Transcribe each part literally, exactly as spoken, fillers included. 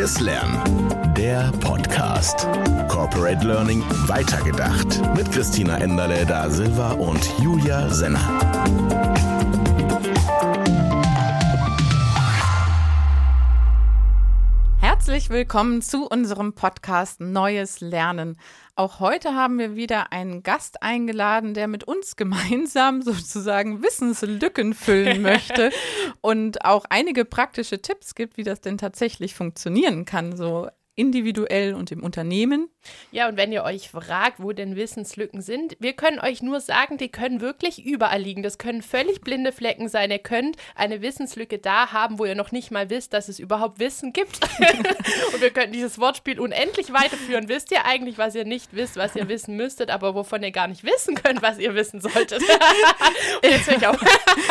Neues Lernen. Der Podcast. Corporate Learning weitergedacht. Mit Christina Enderle da Silva und Julia Senner. Herzlich willkommen zu unserem Podcast Neues Lernen. Auch heute haben wir wieder einen Gast eingeladen, der mit uns gemeinsam sozusagen Wissenslücken füllen möchte und auch einige praktische Tipps gibt, wie das denn tatsächlich funktionieren kann, so individuell und im Unternehmen. Ja, und wenn ihr euch fragt, wo denn Wissenslücken sind, wir können euch nur sagen, die können wirklich überall liegen. Das können völlig blinde Flecken sein. Ihr könnt eine Wissenslücke da haben, wo ihr noch nicht mal wisst, dass es überhaupt Wissen gibt. Und wir könnten dieses Wortspiel unendlich weiterführen. Wisst ihr eigentlich, was ihr nicht wisst, was ihr wissen müsstet, aber wovon ihr gar nicht wissen könnt, was ihr wissen solltet? Und jetzt höre ich auf.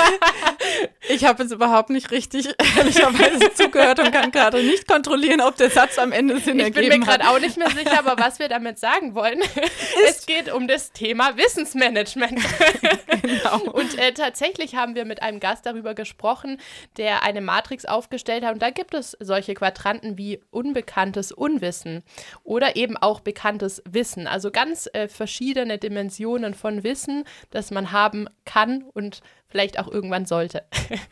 Ich habe jetzt überhaupt nicht richtig ehrlicherweise zugehört und kann gerade nicht kontrollieren, ob der Satz am Ende Sinn ich ergeben bin mir gerade hat. auch nicht mehr sicher, aber was wir damit sagen wollen, es geht um das Thema Wissensmanagement. Genau. Und äh, tatsächlich haben wir mit einem Gast darüber gesprochen, der eine Matrix aufgestellt hat. Und da gibt es solche Quadranten wie unbekanntes Unwissen oder eben auch bekanntes Wissen. Also ganz äh, verschiedene Dimensionen von Wissen, das man haben kann und vielleicht auch irgendwann sollte.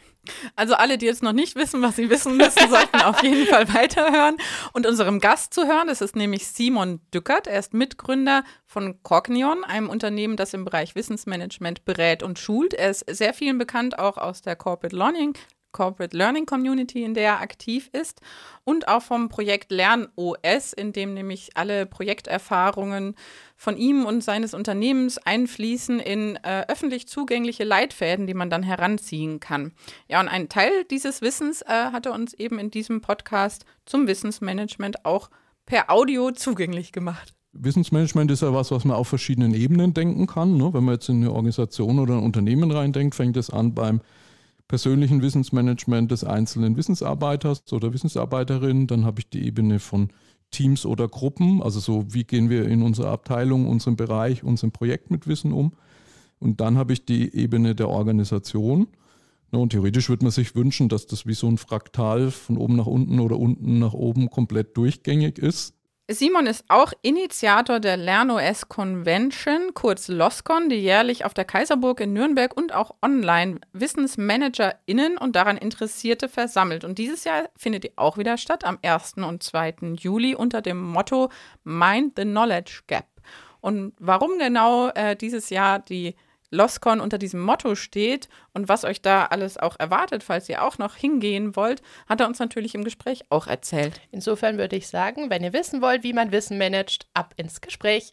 Also alle, die jetzt noch nicht wissen, was sie wissen müssen, sollten auf jeden Fall weiterhören und unserem Gast zuhören. Das ist nämlich Simon Dückert. Er ist Mitgründer von Cognion, einem Unternehmen, das im Bereich Wissensmanagement berät und schult. Er ist sehr vielen bekannt, auch aus der Corporate Learning Corporate Learning Community, in der er aktiv ist, und auch vom Projekt LernOS, in dem nämlich alle Projekterfahrungen von ihm und seines Unternehmens einfließen in äh, öffentlich zugängliche Leitfäden, die man dann heranziehen kann. Ja, und einen Teil dieses Wissens äh, hat er uns eben in diesem Podcast zum Wissensmanagement auch per Audio zugänglich gemacht. Wissensmanagement ist ja was, was man auf verschiedenen Ebenen denken kann. Ne? Wenn man jetzt in eine Organisation oder ein Unternehmen reindenkt, fängt es an beim persönlichen Wissensmanagement des einzelnen Wissensarbeiters oder Wissensarbeiterin. Dann habe ich die Ebene von Teams oder Gruppen, also so, wie gehen wir in unserer Abteilung, unserem Bereich, unserem Projekt mit Wissen um. Und dann habe ich die Ebene der Organisation. Und theoretisch würde man sich wünschen, dass das wie so ein Fraktal von oben nach unten oder unten nach oben komplett durchgängig ist. Simon ist auch Initiator der LernOS Convention, kurz LOSCON, die jährlich auf der Kaiserburg in Nürnberg und auch online WissensmanagerInnen und daran Interessierte versammelt. Und dieses Jahr findet die auch wieder statt, am ersten und zweiten Juli unter dem Motto Mind the Knowledge Gap. Und warum genau äh, dieses Jahr die LOSCON unter diesem Motto steht und was euch da alles auch erwartet, falls ihr auch noch hingehen wollt, hat er uns natürlich im Gespräch auch erzählt. Insofern würde ich sagen, wenn ihr wissen wollt, wie man Wissen managt, ab ins Gespräch.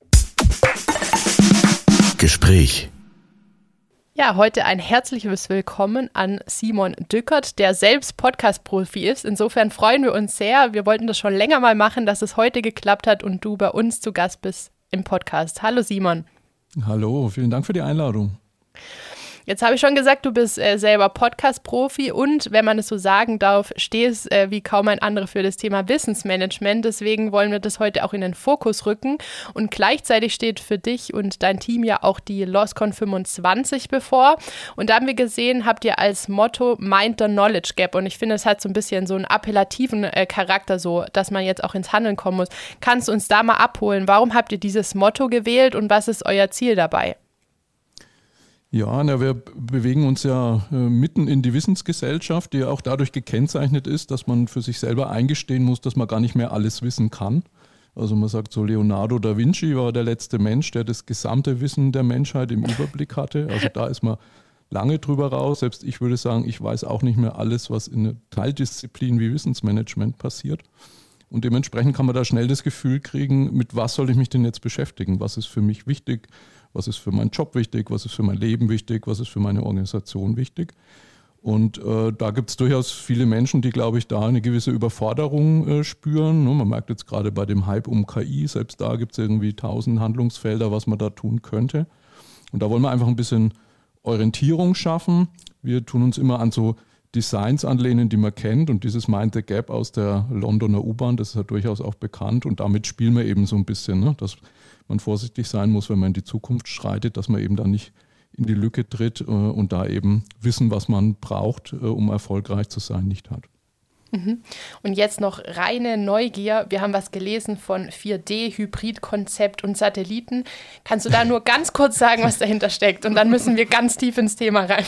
Gespräch. Ja, heute ein herzliches Willkommen an Simon Dückert, der selbst Podcast-Profi ist. Insofern freuen wir uns sehr. Wir wollten das schon länger mal machen, dass es heute geklappt hat und du bei uns zu Gast bist im Podcast. Hallo Simon. Hallo, vielen Dank für die Einladung. Jetzt habe ich schon gesagt, du bist äh, selber Podcast-Profi und, wenn man es so sagen darf, stehst äh, wie kaum ein anderer für das Thema Wissensmanagement. Deswegen wollen wir das heute auch in den Fokus rücken. Und gleichzeitig steht für dich und dein Team ja auch die LOSCON fünfundzwanzig bevor. Und da haben wir gesehen, habt ihr als Motto Mind the Knowledge Gap. Und ich finde, es hat so ein bisschen so einen appellativen äh, Charakter, so dass man jetzt auch ins Handeln kommen muss. Kannst du uns da mal abholen? Warum habt ihr dieses Motto gewählt und was ist euer Ziel dabei? Ja, na, wir bewegen uns ja äh, mitten in die Wissensgesellschaft, die ja auch dadurch gekennzeichnet ist, dass man für sich selber eingestehen muss, dass man gar nicht mehr alles wissen kann. Also man sagt so, Leonardo da Vinci war der letzte Mensch, der das gesamte Wissen der Menschheit im Überblick hatte. Also da ist man lange drüber raus. Selbst ich würde sagen, ich weiß auch nicht mehr alles, was in einer Teildisziplin wie Wissensmanagement passiert. Und dementsprechend kann man da schnell das Gefühl kriegen, mit was soll ich mich denn jetzt beschäftigen? Was ist für mich wichtig? Was ist für meinen Job wichtig? Was ist für mein Leben wichtig? Was ist für meine Organisation wichtig? Und äh, da gibt es durchaus viele Menschen, die, glaube ich, da eine gewisse Überforderung äh, spüren. Ne? Man merkt jetzt gerade bei dem Hype um K I, selbst da gibt es irgendwie tausend Handlungsfelder, was man da tun könnte. Und da wollen wir einfach ein bisschen Orientierung schaffen. Wir tun uns immer an so Designs anlehnen, die man kennt. Und dieses Mind the Gap aus der Londoner U-Bahn, das ist ja durchaus auch bekannt. Und damit spielen wir eben so ein bisschen, ne? Dass man vorsichtig sein muss, wenn man in die Zukunft schreitet, dass man eben da nicht in die Lücke tritt äh, und da eben Wissen, was man braucht, äh, um erfolgreich zu sein, nicht hat. Und jetzt noch reine Neugier. Wir haben was gelesen von vier D, Hybridkonzept und Satelliten. Kannst du da nur ganz kurz sagen, was dahinter steckt? Und dann müssen wir ganz tief ins Thema rein.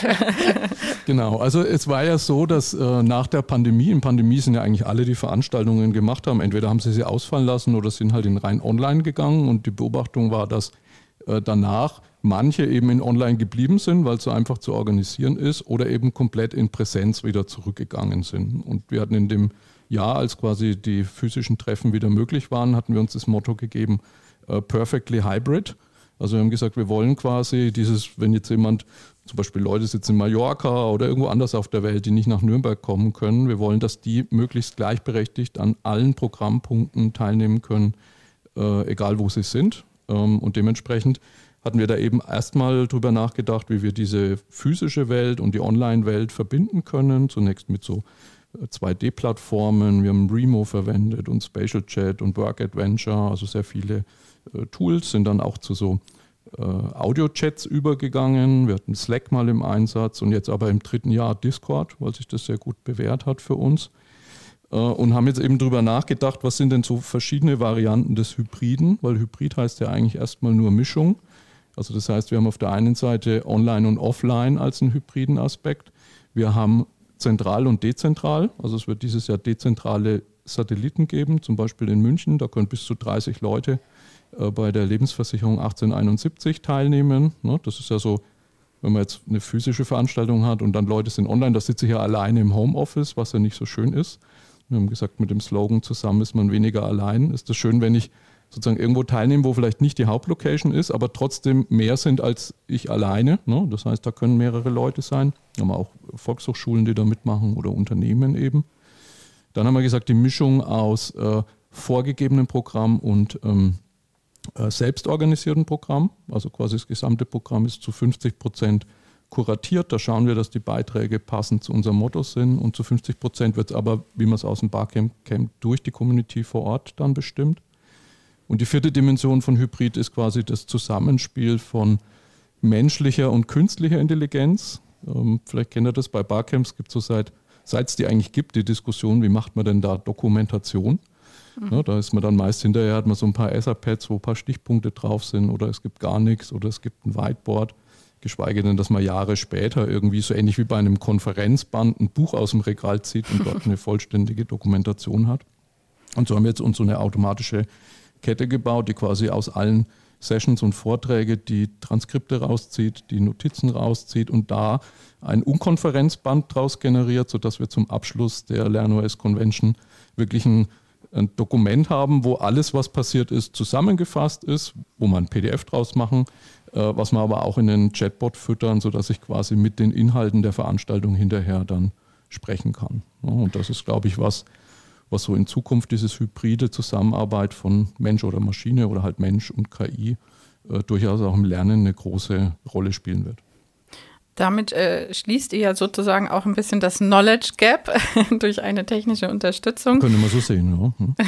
Genau, also es war ja so, dass äh, nach der Pandemie, in Pandemie sind ja eigentlich alle, die Veranstaltungen gemacht haben, entweder haben sie sie ausfallen lassen oder sind halt in rein online gegangen. Und die Beobachtung war, dass äh, danach manche eben in online geblieben sind, weil es so einfach zu organisieren ist, oder eben komplett in Präsenz wieder zurückgegangen sind. Und wir hatten in dem Jahr, als quasi die physischen Treffen wieder möglich waren, hatten wir uns das Motto gegeben, uh, perfectly hybrid. Also wir haben gesagt, wir wollen quasi dieses, wenn jetzt jemand, zum Beispiel Leute sitzen in Mallorca oder irgendwo anders auf der Welt, die nicht nach Nürnberg kommen können, wir wollen, dass die möglichst gleichberechtigt an allen Programmpunkten teilnehmen können, uh, egal wo sie sind. Um, und dementsprechend hatten wir da eben erstmal drüber nachgedacht, wie wir diese physische Welt und die Online-Welt verbinden können. Zunächst mit so zwei D Plattformen. Wir haben Remo verwendet und Spatial Chat und Work Adventure, also sehr viele äh, Tools, sind dann auch zu so äh, Audio-Chats übergegangen. Wir hatten Slack mal im Einsatz und jetzt aber im dritten Jahr Discord, weil sich das sehr gut bewährt hat für uns. Äh, und haben jetzt eben drüber nachgedacht, was sind denn so verschiedene Varianten des Hybriden, weil Hybrid heißt ja eigentlich erstmal nur Mischung. Also das heißt, wir haben auf der einen Seite Online und Offline als einen hybriden Aspekt. Wir haben zentral und dezentral. Also es wird dieses Jahr dezentrale Satelliten geben, zum Beispiel in München. Da können bis zu dreißig Leute äh, bei der Lebensversicherung achtzehnhunderteinundsiebzig teilnehmen. Ne? Das ist ja so, wenn man jetzt eine physische Veranstaltung hat und dann Leute sind online, da sitze ich ja alleine im Homeoffice, was ja nicht so schön ist. Wir haben gesagt, mit dem Slogan "Zusammen ist man weniger allein" ist es schön, wenn ich sozusagen irgendwo teilnehmen, wo vielleicht nicht die Hauptlocation ist, aber trotzdem mehr sind als ich alleine. Ne? Das heißt, da können mehrere Leute sein. Wir haben auch Volkshochschulen, die da mitmachen oder Unternehmen eben. Dann haben wir gesagt, die Mischung aus äh, vorgegebenem Programm und ähm, äh, selbstorganisiertem Programm. Also quasi das gesamte Programm ist zu fünfzig Prozent kuratiert. Da schauen wir, dass die Beiträge passend zu unserem Motto sind. Und zu fünfzig Prozent wird es aber, wie man es aus dem Barcamp kennt, durch die Community vor Ort dann bestimmt. Und die vierte Dimension von Hybrid ist quasi das Zusammenspiel von menschlicher und künstlicher Intelligenz. Ähm, vielleicht kennt ihr das, bei Barcamps gibt es so seit seit es die eigentlich gibt, die Diskussion, wie macht man denn da Dokumentation? Mhm. Ja, da ist man dann meist hinterher, hat man so ein paar Etherpads, wo ein paar Stichpunkte drauf sind, oder es gibt gar nichts oder es gibt ein Whiteboard. Geschweige denn, dass man Jahre später irgendwie so ähnlich wie bei einem Konferenzband ein Buch aus dem Regal zieht und dort eine vollständige Dokumentation hat. Und so haben wir jetzt uns so eine automatische Kette gebaut, die quasi aus allen Sessions und Vorträge die Transkripte rauszieht, die Notizen rauszieht und da ein Unkonferenzband draus generiert, sodass wir zum Abschluss der LearnOS Convention wirklich ein, ein Dokument haben, wo alles, was passiert ist, zusammengefasst ist, wo man ein P D F draus machen, äh, was man aber auch in den Chatbot füttern, sodass ich quasi mit den Inhalten der Veranstaltung hinterher dann sprechen kann. Ja, und das ist, glaube ich, was, was so in Zukunft dieses hybride Zusammenarbeit von Mensch oder Maschine oder halt Mensch und K I äh, durchaus auch im Lernen eine große Rolle spielen wird. Damit äh, schließt ihr ja sozusagen auch ein bisschen das Knowledge Gap durch eine technische Unterstützung. Können wir so sehen, ja. Hm.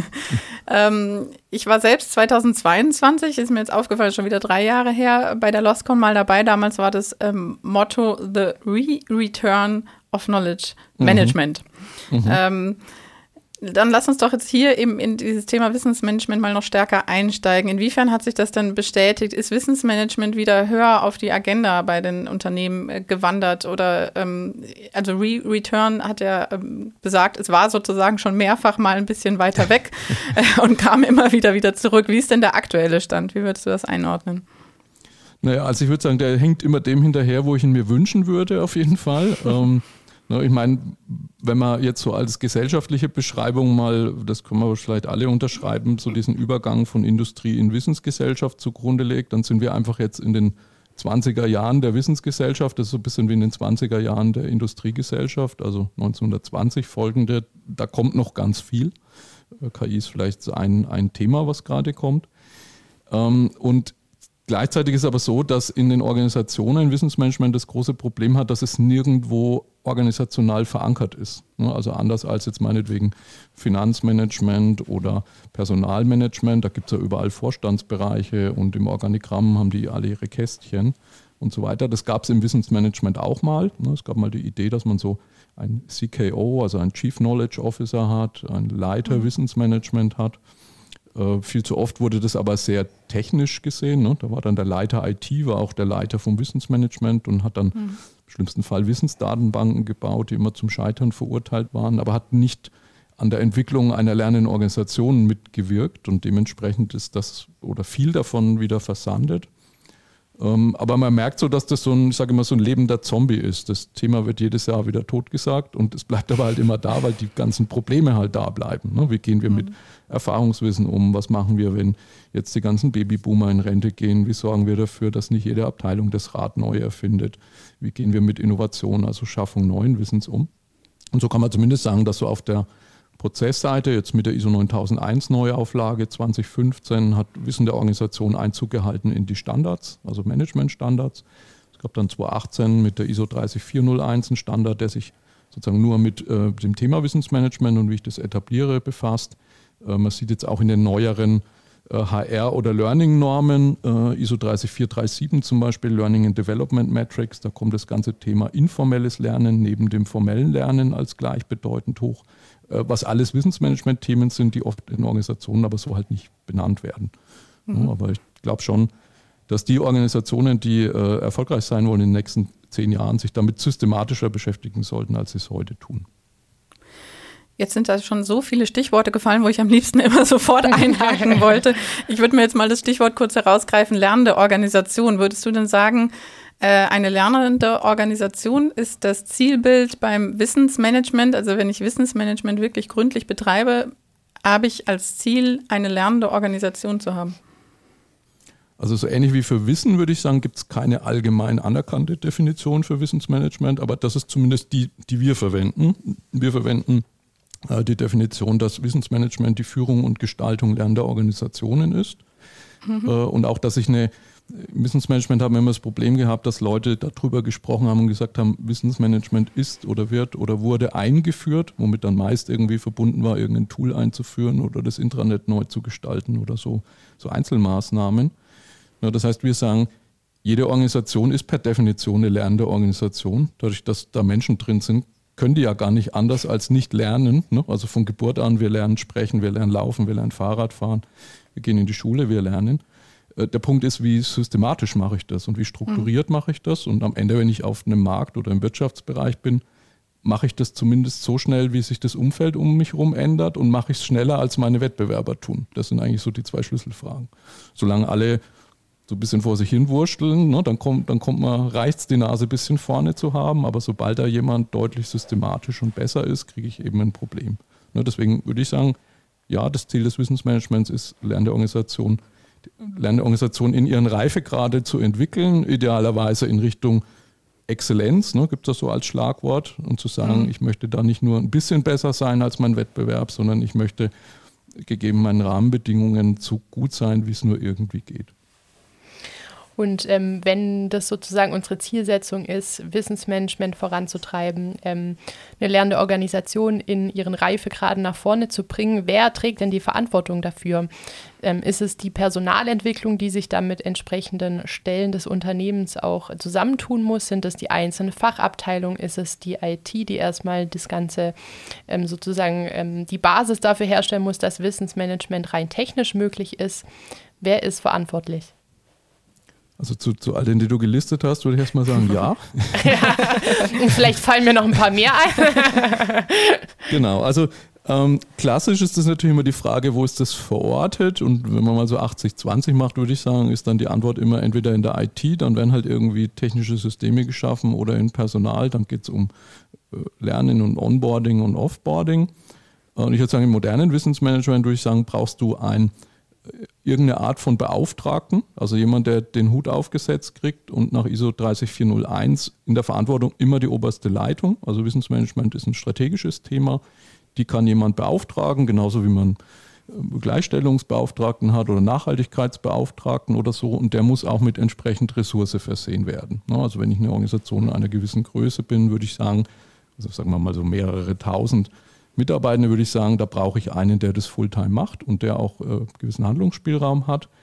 ähm, ich war selbst zweitausendzweiundzwanzig, ist mir jetzt aufgefallen, schon wieder drei Jahre her, bei der LOSCON mal dabei. Damals war das ähm, Motto The Re-Return of Knowledge Management. Mhm. Mhm. Ähm, Dann lass uns doch jetzt hier eben in dieses Thema Wissensmanagement mal noch stärker einsteigen. Inwiefern hat sich das denn bestätigt? Ist Wissensmanagement wieder höher auf die Agenda bei den Unternehmen äh, gewandert? Oder ähm, also Re-Return hat ja ähm, besagt, es war sozusagen schon mehrfach mal ein bisschen weiter weg äh, und kam immer wieder wieder zurück. Wie ist denn der aktuelle Stand? Wie würdest du das einordnen? Naja, also ich würde sagen, der hängt immer dem hinterher, wo ich ihn mir wünschen würde, auf jeden Fall. ähm, Ich meine, wenn man jetzt so als gesellschaftliche Beschreibung mal, das können wir vielleicht alle unterschreiben, so diesen Übergang von Industrie in Wissensgesellschaft zugrunde legt, dann sind wir einfach jetzt in den zwanziger Jahren der Wissensgesellschaft, das ist so ein bisschen wie in den zwanziger Jahren der Industriegesellschaft, also neunzehnhundertzwanzig folgende, da kommt noch ganz viel. K I ist vielleicht ein, ein Thema, was gerade kommt. Und gleichzeitig ist aber so, dass in den Organisationen Wissensmanagement das große Problem hat, dass es nirgendwo organisational verankert ist. Also anders als jetzt meinetwegen Finanzmanagement oder Personalmanagement, da gibt es ja überall Vorstandsbereiche und im Organigramm haben die alle ihre Kästchen. und so weiter. Das gab es im Wissensmanagement auch mal. Es gab mal die Idee, dass man so ein C K O, also ein Chief Knowledge Officer hat, ein Leiter mhm. Wissensmanagement hat. Äh, viel zu oft wurde das aber sehr technisch gesehen. Ne? Da war dann der Leiter I T, war auch der Leiter vom Wissensmanagement und hat dann mhm. im schlimmsten Fall Wissensdatenbanken gebaut, die immer zum Scheitern verurteilt waren, aber hat nicht an der Entwicklung einer lernenden Organisation mitgewirkt und dementsprechend ist das oder viel davon wieder versandet. Ähm, aber man merkt so, dass das so ein, ich sage immer, so ein lebender Zombie ist. Das Thema wird jedes Jahr wieder totgesagt und es bleibt aber halt immer da, weil die ganzen Probleme halt da bleiben. Ne? Wie gehen wir mhm. mit Erfahrungswissen um? Was machen wir, wenn jetzt die ganzen Babyboomer in Rente gehen? Wie sorgen wir dafür, dass nicht jede Abteilung das Rad neu erfindet? Wie gehen wir mit Innovation, also Schaffung neuen Wissens um? Und so kann man zumindest sagen, dass so auf der Prozessseite, jetzt mit der I S O neuntausend Neuauflage zwanzig fünfzehn, hat Wissen der Organisation Einzug gehalten in die Standards, also Managementstandards. Es gab dann zwanzig achtzehn mit der I S O drei vier null eins einen Standard, der sich sozusagen nur mit äh, dem Thema Wissensmanagement und wie ich das etabliere befasst. Äh, man sieht jetzt auch in den neueren äh, H R- oder Learning-Normen, äh, I S O drei vier drei sieben zum Beispiel, Learning and Development Metrics, da kommt das ganze Thema informelles Lernen neben dem formellen Lernen als gleichbedeutend hoch. Was alles Wissensmanagement-Themen sind, die oft in Organisationen aber so halt nicht benannt werden. Mhm. Aber ich glaube schon, dass die Organisationen, die äh, erfolgreich sein wollen in den nächsten zehn Jahren, sich damit systematischer beschäftigen sollten, als sie es heute tun. Jetzt sind da schon so viele Stichworte gefallen, wo ich am liebsten immer sofort einhaken wollte. Ich würde mir jetzt mal das Stichwort kurz herausgreifen, lernende Organisation. Würdest du denn sagen, eine lernende Organisation ist das Zielbild beim Wissensmanagement? Also wenn ich Wissensmanagement wirklich gründlich betreibe, habe ich als Ziel, eine lernende Organisation zu haben? Also so ähnlich wie für Wissen würde ich sagen, gibt es keine allgemein anerkannte Definition für Wissensmanagement, aber das ist zumindest die, die wir verwenden. Wir verwenden äh, die Definition, dass Wissensmanagement die Führung und Gestaltung lernender Organisationen ist. Mhm. Äh, und auch, dass ich eine Im Wissensmanagement haben wir immer das Problem gehabt, dass Leute darüber gesprochen haben und gesagt haben, Wissensmanagement ist oder wird oder wurde eingeführt, womit dann meist irgendwie verbunden war, irgendein Tool einzuführen oder das Intranet neu zu gestalten oder so, so Einzelmaßnahmen. Ja, das heißt, wir sagen, jede Organisation ist per Definition eine lernende Organisation. Dadurch, dass da Menschen drin sind, können die ja gar nicht anders als nicht lernen. Ne? Also von Geburt an, wir lernen sprechen, wir lernen laufen, wir lernen Fahrrad fahren, wir gehen in die Schule, wir lernen. Der Punkt ist, wie systematisch mache ich das und wie strukturiert mache ich das. Und am Ende, wenn ich auf einem Markt oder im Wirtschaftsbereich bin, mache ich das zumindest so schnell, wie sich das Umfeld um mich herum ändert und mache ich es schneller, als meine Wettbewerber tun. Das sind eigentlich so die zwei Schlüsselfragen. Solange alle so ein bisschen vor sich hin wursteln, ne, dann kommt, dann kommt man, reicht es, die Nase ein bisschen vorne zu haben. Aber sobald da jemand deutlich systematisch und besser ist, kriege ich eben ein Problem. Ne, deswegen würde ich sagen, ja, das Ziel des Wissensmanagements ist, lernende Organisation Lernorganisationen in ihren Reifegrade zu entwickeln, idealerweise in Richtung Exzellenz, ne, gibt es das so als Schlagwort, und zu sagen, mhm. ich möchte da nicht nur ein bisschen besser sein als mein Wettbewerb, sondern ich möchte gegeben meinen Rahmenbedingungen so gut sein, wie es nur irgendwie geht. Und ähm, wenn das sozusagen unsere Zielsetzung ist, Wissensmanagement voranzutreiben, ähm, eine lernende Organisation in ihren Reifegraden nach vorne zu bringen, wer trägt denn die Verantwortung dafür? Ähm, ist es die Personalentwicklung, die sich dann mit entsprechenden Stellen des Unternehmens auch zusammentun muss? Sind es die einzelnen Fachabteilungen? Ist es die I T, die erstmal das Ganze ähm, sozusagen ähm, die Basis dafür herstellen muss, dass Wissensmanagement rein technisch möglich ist? Wer ist verantwortlich? Also zu, zu all denen, die du gelistet hast, würde ich erstmal sagen, ja. ja. Vielleicht fallen mir noch ein paar mehr ein. Genau, also ähm, klassisch ist das natürlich immer die Frage, wo ist das verortet? Und wenn man mal so achtzig zwanzig macht, würde ich sagen, ist dann die Antwort immer entweder in der I T, dann werden halt irgendwie technische Systeme geschaffen, oder in Personal, dann geht es um äh, Lernen und Onboarding und Offboarding. Und ich würde sagen, im modernen Wissensmanagement würde ich sagen, brauchst du ein irgendeine Art von Beauftragten, also jemand, der den Hut aufgesetzt kriegt und nach I S O drei vier null eins in der Verantwortung immer die oberste Leitung. Also Wissensmanagement ist ein strategisches Thema, die kann jemand beauftragen, genauso wie man Gleichstellungsbeauftragten hat oder Nachhaltigkeitsbeauftragten oder so, und der muss auch mit entsprechend Ressource versehen werden. Also wenn ich eine Organisation einer gewissen Größe bin, würde ich sagen, also sagen wir mal so mehrere tausend Mitarbeitende, würde ich sagen, da brauche ich einen, der das Fulltime macht und der auch äh, gewissen Handlungsspielraum hat.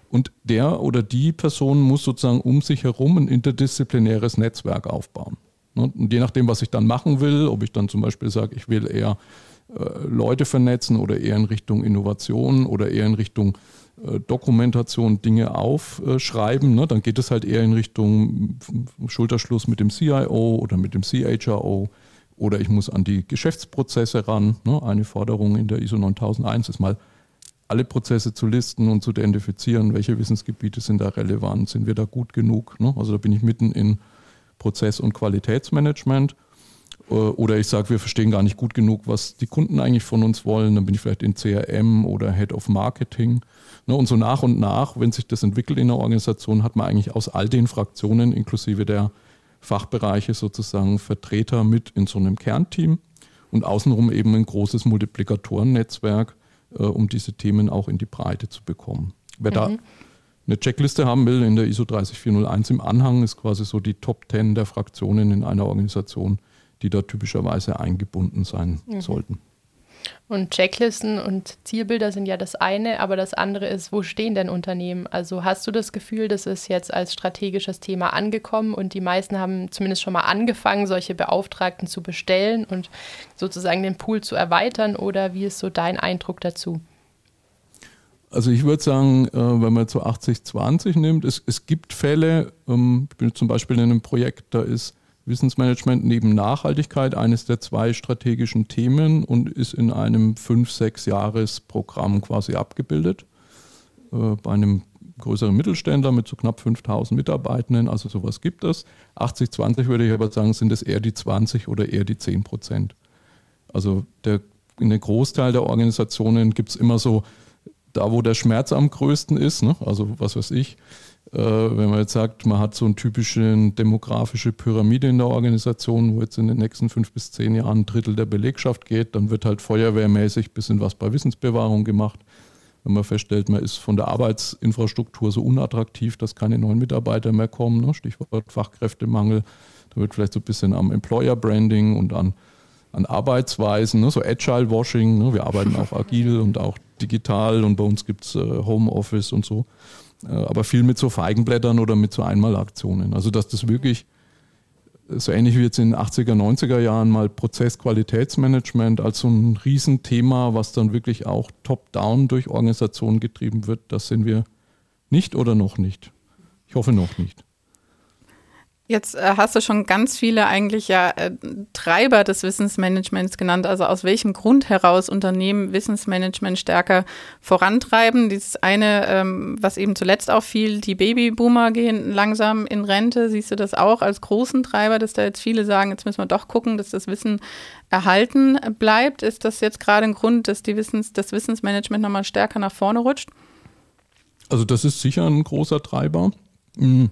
Und der oder die Person muss sozusagen um sich herum ein interdisziplinäres Netzwerk aufbauen. Und je nachdem, was ich dann machen will, ob ich dann zum Beispiel sage, ich will eher äh, Leute vernetzen oder eher in Richtung Innovation oder eher in Richtung äh, Dokumentation Dinge aufschreiben, ne, dann geht es halt eher in Richtung Schulterschluss mit dem C I O oder mit dem C H R O oder ich muss an die Geschäftsprozesse ran. Ne. Eine Forderung in der I S O neuntausend ist mal, alle Prozesse zu listen und zu identifizieren, welche Wissensgebiete sind da relevant, sind wir da gut genug. Ne? Also da bin ich mitten in Prozess- und Qualitätsmanagement. Oder ich sage, wir verstehen gar nicht gut genug, was die Kunden eigentlich von uns wollen. Dann bin ich vielleicht in C R M oder Head of Marketing. Und so nach und nach, wenn sich das entwickelt in der Organisation, hat man eigentlich aus all den Fraktionen inklusive der Fachbereiche sozusagen Vertreter mit in so einem Kernteam und außenrum eben ein großes Multiplikatorennetzwerk, um diese Themen auch in die Breite zu bekommen. Wer mhm. da eine Checkliste haben will, in der I S O drei vier null eins im Anhang ist quasi so die Top zehn der Fraktionen in einer Organisation, die da typischerweise eingebunden sein mhm. sollten. Und Checklisten und Zielbilder sind ja das eine, aber das andere ist, wo stehen denn Unternehmen? Also hast du das Gefühl, das ist jetzt als strategisches Thema angekommen und die meisten haben zumindest schon mal angefangen, solche Beauftragten zu bestellen und sozusagen den Pool zu erweitern, oder wie ist so dein Eindruck dazu? Also ich würde sagen, wenn man so achtzig zwanzig nimmt, es, es gibt Fälle, ich bin zum Beispiel in einem Projekt, da ist Wissensmanagement neben Nachhaltigkeit eines der zwei strategischen Themen und ist in einem fünf-, sechs Jahres-Programm quasi abgebildet. Äh, bei einem größeren Mittelständler mit so knapp fünftausend Mitarbeitenden, also sowas gibt es. achtzig zwanzig würde ich aber sagen, sind es eher die zwanzig oder eher die zehn Prozent. Also der, in den Großteil der Organisationen gibt es immer so, da wo der Schmerz am größten ist, ne? Also was weiß ich, wenn man jetzt sagt, man hat so eine typische demografische Pyramide in der Organisation, wo jetzt in den nächsten fünf bis zehn Jahren ein Drittel der Belegschaft geht, dann wird halt feuerwehrmäßig ein bisschen was bei Wissensbewahrung gemacht. Wenn man feststellt, man ist von der Arbeitsinfrastruktur so unattraktiv, dass keine neuen Mitarbeiter mehr kommen, ne? Stichwort Fachkräftemangel, da wird vielleicht so ein bisschen am Employer Branding und an, an Arbeitsweisen, ne? So Agile Washing, ne? Wir arbeiten auch agil und auch digital und bei uns gibt es äh, Homeoffice und so. Aber viel mit so Feigenblättern oder mit so Einmalaktionen. Also dass das wirklich so ähnlich wie jetzt in den achtziger, neunziger Jahren mal Prozessqualitätsmanagement als so ein Riesenthema, was dann wirklich auch top-down durch Organisationen getrieben wird, das sind wir nicht oder noch nicht. Ich hoffe noch nicht. Jetzt äh, hast du schon ganz viele eigentlich ja äh, Treiber des Wissensmanagements genannt, also aus welchem Grund heraus Unternehmen Wissensmanagement stärker vorantreiben. Dieses eine, ähm, was eben zuletzt auffiel, die Babyboomer gehen langsam in Rente. Siehst du das auch als großen Treiber, dass da jetzt viele sagen, jetzt müssen wir doch gucken, dass das Wissen erhalten bleibt? Ist das jetzt gerade ein Grund, dass die Wissens, das Wissensmanagement nochmal stärker nach vorne rutscht? Also das ist sicher ein großer Treiber. Mhm.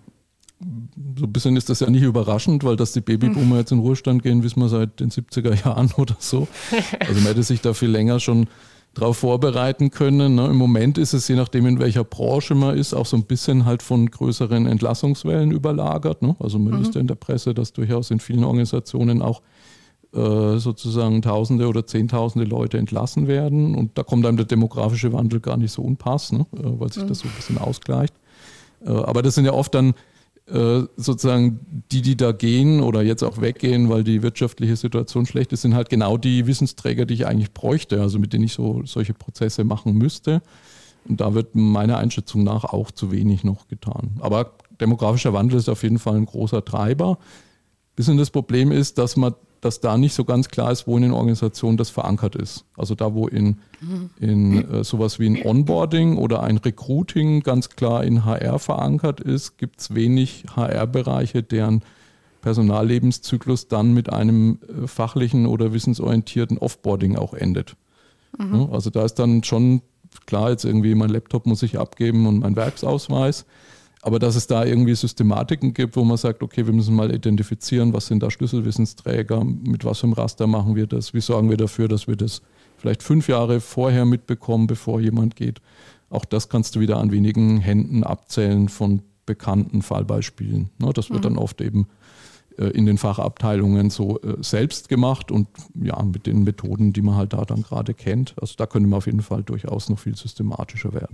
So ein bisschen ist das ja nicht überraschend, weil dass die Babyboomer jetzt in Ruhestand gehen, wissen wir seit den siebziger Jahren oder so. Also man hätte sich da viel länger schon darauf vorbereiten können. Ne? Im Moment ist es, je nachdem in welcher Branche man ist, auch so ein bisschen halt von größeren Entlassungswellen überlagert. Ne? Also man mhm. liest ja in der Presse, dass durchaus in vielen Organisationen auch äh, sozusagen Tausende oder Zehntausende Leute entlassen werden. Und da kommt einem der demografische Wandel gar nicht so unpass, ne? äh, weil sich mhm. das so ein bisschen ausgleicht. Äh, aber das sind ja oft dann sozusagen die, die da gehen oder jetzt auch weggehen, weil die wirtschaftliche Situation schlecht ist, sind halt genau die Wissensträger, die ich eigentlich bräuchte, also mit denen ich so solche Prozesse machen müsste. Und da wird meiner Einschätzung nach auch zu wenig noch getan. Aber demografischer Wandel ist auf jeden Fall ein großer Treiber. Bisschen das Problem ist, dass man, dass da nicht so ganz klar ist, wo in den Organisationen das verankert ist. Also da, wo in, in äh, sowas wie ein Onboarding oder ein Recruiting ganz klar in H R verankert ist, gibt es wenig H R-Bereiche, deren Personallebenszyklus dann mit einem äh, fachlichen oder wissensorientierten Offboarding auch endet. Mhm. Ja, also da ist dann schon klar, jetzt irgendwie mein Laptop muss ich abgeben und mein Werksausweis. Aber dass es da irgendwie Systematiken gibt, wo man sagt, okay, wir müssen mal identifizieren, was sind da Schlüsselwissensträger, mit was für einem Raster machen wir das, wie sorgen wir dafür, dass wir das vielleicht fünf Jahre vorher mitbekommen, bevor jemand geht. Auch das kannst du wieder an wenigen Händen abzählen von bekannten Fallbeispielen. Das wird mhm. dann oft eben in den Fachabteilungen so selbst gemacht und ja, mit den Methoden, die man halt da dann gerade kennt. Also da könnte man auf jeden Fall durchaus noch viel systematischer werden.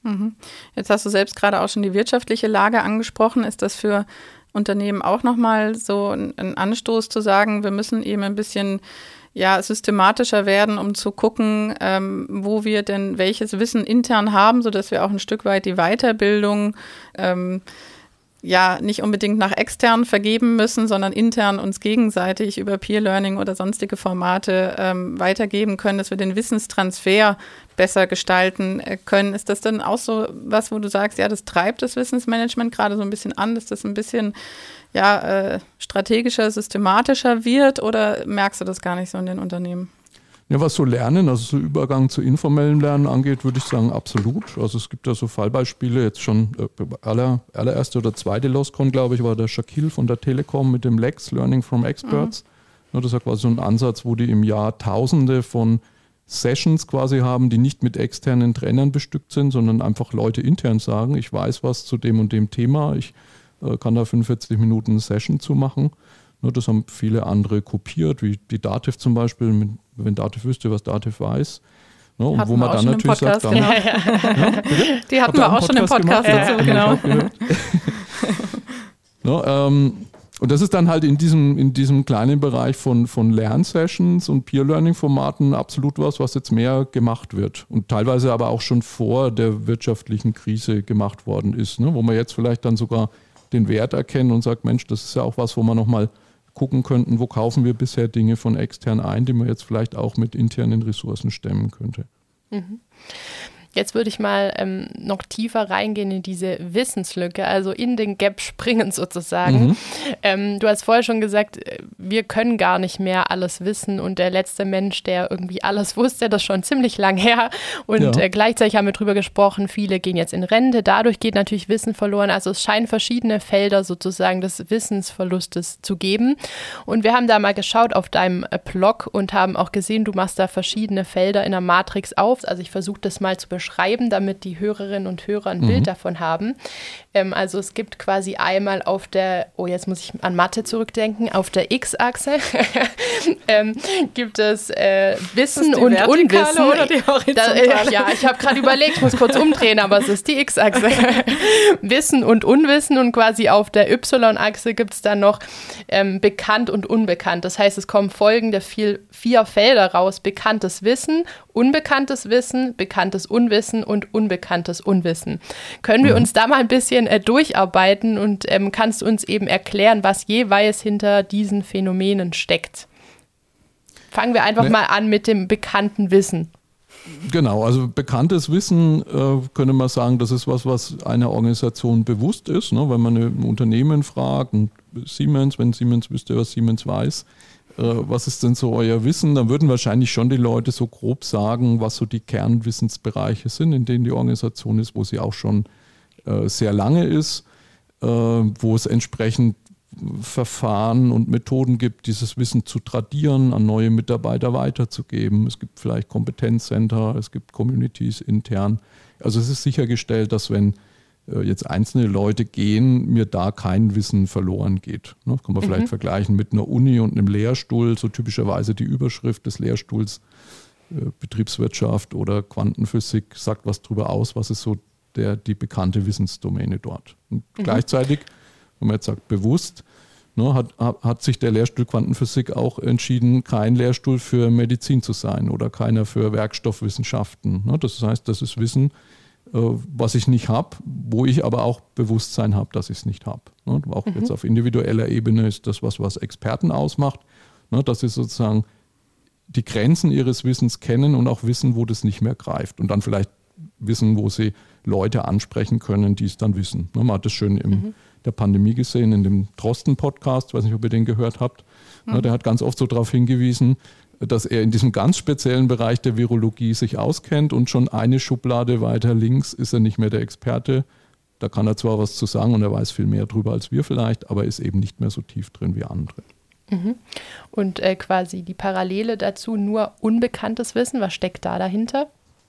Mhm. Jetzt hast du selbst gerade auch schon die wirtschaftliche Lage angesprochen. Ist das für Unternehmen auch nochmal so ein, ein Anstoß zu sagen, wir müssen eben ein bisschen ja, systematischer werden, um zu gucken, ähm, wo wir denn welches Wissen intern haben, sodass wir auch ein Stück weit die Weiterbildung ähm, ja nicht unbedingt nach extern vergeben müssen, sondern intern uns gegenseitig über Peer Learning oder sonstige Formate ähm, weitergeben können, dass wir den Wissenstransfer besser gestalten äh, können. Ist das dann auch so was, wo du sagst, ja, das treibt das Wissensmanagement gerade so ein bisschen an, dass das ein bisschen ja, äh, strategischer, systematischer wird, oder merkst du das gar nicht so in den Unternehmen? Ja, was so Lernen, also so Übergang zu informellem Lernen angeht, würde ich sagen, absolut. Also es gibt da so Fallbeispiele, jetzt schon äh, aller, allererste oder zweite LOSCON, glaube ich, war der Shakil von der Telekom mit dem Lex, Learning from Experts. Mhm. Ja, das ist ja quasi so ein Ansatz, wo die im Jahr Tausende von Sessions quasi haben, die nicht mit externen Trainern bestückt sind, sondern einfach Leute intern sagen, ich weiß was zu dem und dem Thema, ich äh, kann da fünfundvierzig Minuten Session zu machen. Ja, das haben viele andere kopiert, wie die Dativ zum Beispiel, mit, wenn Dativ wüsste, was Dativ weiß. Ja, und wo man dann natürlich sagt, dann, genau. ja, die hatten wir auch schon im Podcast dazu, genau. genau. ja, ähm, und das ist dann halt in diesem, in diesem kleinen Bereich von, von Lernsessions und Peer-Learning-Formaten absolut was, was jetzt mehr gemacht wird und teilweise aber auch schon vor der wirtschaftlichen Krise gemacht worden ist, ne? Wo man jetzt vielleicht dann sogar den Wert erkennt und sagt, Mensch, das ist ja auch was, wo man nochmal gucken könnten, wo kaufen wir bisher Dinge von extern ein, die man jetzt vielleicht auch mit internen Ressourcen stemmen könnte. Mhm. Jetzt würde ich mal ähm, noch tiefer reingehen in diese Wissenslücke, also in den Gap springen sozusagen. Mhm. Ähm, du hast vorher schon gesagt, wir können gar nicht mehr alles wissen und der letzte Mensch, der irgendwie alles wusste, das ist schon ziemlich lang her. Und ja. äh, gleichzeitig haben wir drüber gesprochen, viele gehen jetzt in Rente, dadurch geht natürlich Wissen verloren. Also es scheinen verschiedene Felder sozusagen des Wissensverlustes zu geben. Und wir haben da mal geschaut auf deinem Blog und haben auch gesehen, du machst da verschiedene Felder in der Matrix auf. Also ich versuche das mal zu beschreiben. Schreiben, damit die Hörerinnen und Hörer ein mhm. Bild davon haben. Ähm, also es gibt quasi einmal auf der, oh jetzt muss ich an Mathe zurückdenken, auf der X-Achse ähm, gibt es äh, Wissen und Unwissen. Oder die horizontale? Da, äh, ja, ich habe gerade überlegt, ich muss kurz umdrehen, aber es ist die X-Achse. Wissen und Unwissen und quasi auf der Y-Achse gibt es dann noch ähm, bekannt und unbekannt. Das heißt, es kommen folgende vier, vier Felder raus. Bekanntes Wissen, unbekanntes Wissen, bekanntes Unwissen und unbekanntes Unwissen. Können wir uns da mal ein bisschen äh, durcharbeiten und ähm, kannst du uns eben erklären, was jeweils hinter diesen Phänomenen steckt? Fangen wir einfach nee. mal an mit dem bekannten Wissen. Genau, also bekanntes Wissen äh, könnte man sagen, das ist was, was einer Organisation bewusst ist. Ne? Wenn man ein Unternehmen fragt, und Siemens, wenn Siemens wüsste, was Siemens weiß, was ist denn so euer Wissen? Dann würden wahrscheinlich schon die Leute so grob sagen, was so die Kernwissensbereiche sind, in denen die Organisation ist, wo sie auch schon äh, sehr lange ist, äh, wo es entsprechend Verfahren und Methoden gibt, dieses Wissen zu tradieren, an neue Mitarbeiter weiterzugeben. Es gibt vielleicht Kompetenzcenter, es gibt Communities intern. Also es ist sichergestellt, dass wenn jetzt einzelne Leute gehen, mir da kein Wissen verloren geht. Das kann man vielleicht mhm. vergleichen mit einer Uni und einem Lehrstuhl, so typischerweise die Überschrift des Lehrstuhls äh, Betriebswirtschaft oder Quantenphysik sagt was darüber aus, was ist so der, die bekannte Wissensdomäne dort. Und mhm. gleichzeitig, wenn man jetzt sagt bewusst, ne, hat, hat sich der Lehrstuhl Quantenphysik auch entschieden, kein Lehrstuhl für Medizin zu sein oder keiner für Werkstoffwissenschaften. Ne, das heißt, das ist Wissen, was ich nicht habe, wo ich aber auch Bewusstsein habe, dass ich es nicht habe. Auch mhm. jetzt auf individueller Ebene ist das was, was Experten ausmacht, dass sie sozusagen die Grenzen ihres Wissens kennen und auch wissen, wo das nicht mehr greift und dann vielleicht wissen, wo sie Leute ansprechen können, die es dann wissen. Man hat das schön in mhm. der Pandemie gesehen, in dem Drosten-Podcast, ich weiß nicht, ob ihr den gehört habt, mhm. der hat ganz oft so darauf hingewiesen, dass er in diesem ganz speziellen Bereich der Virologie sich auskennt und schon eine Schublade weiter links ist er nicht mehr der Experte. Da kann er zwar was zu sagen und er weiß viel mehr drüber als wir vielleicht, aber ist eben nicht mehr so tief drin wie andere. Mhm. Und äh, quasi die Parallele dazu, nur unbekanntes Wissen, was steckt da dahinter?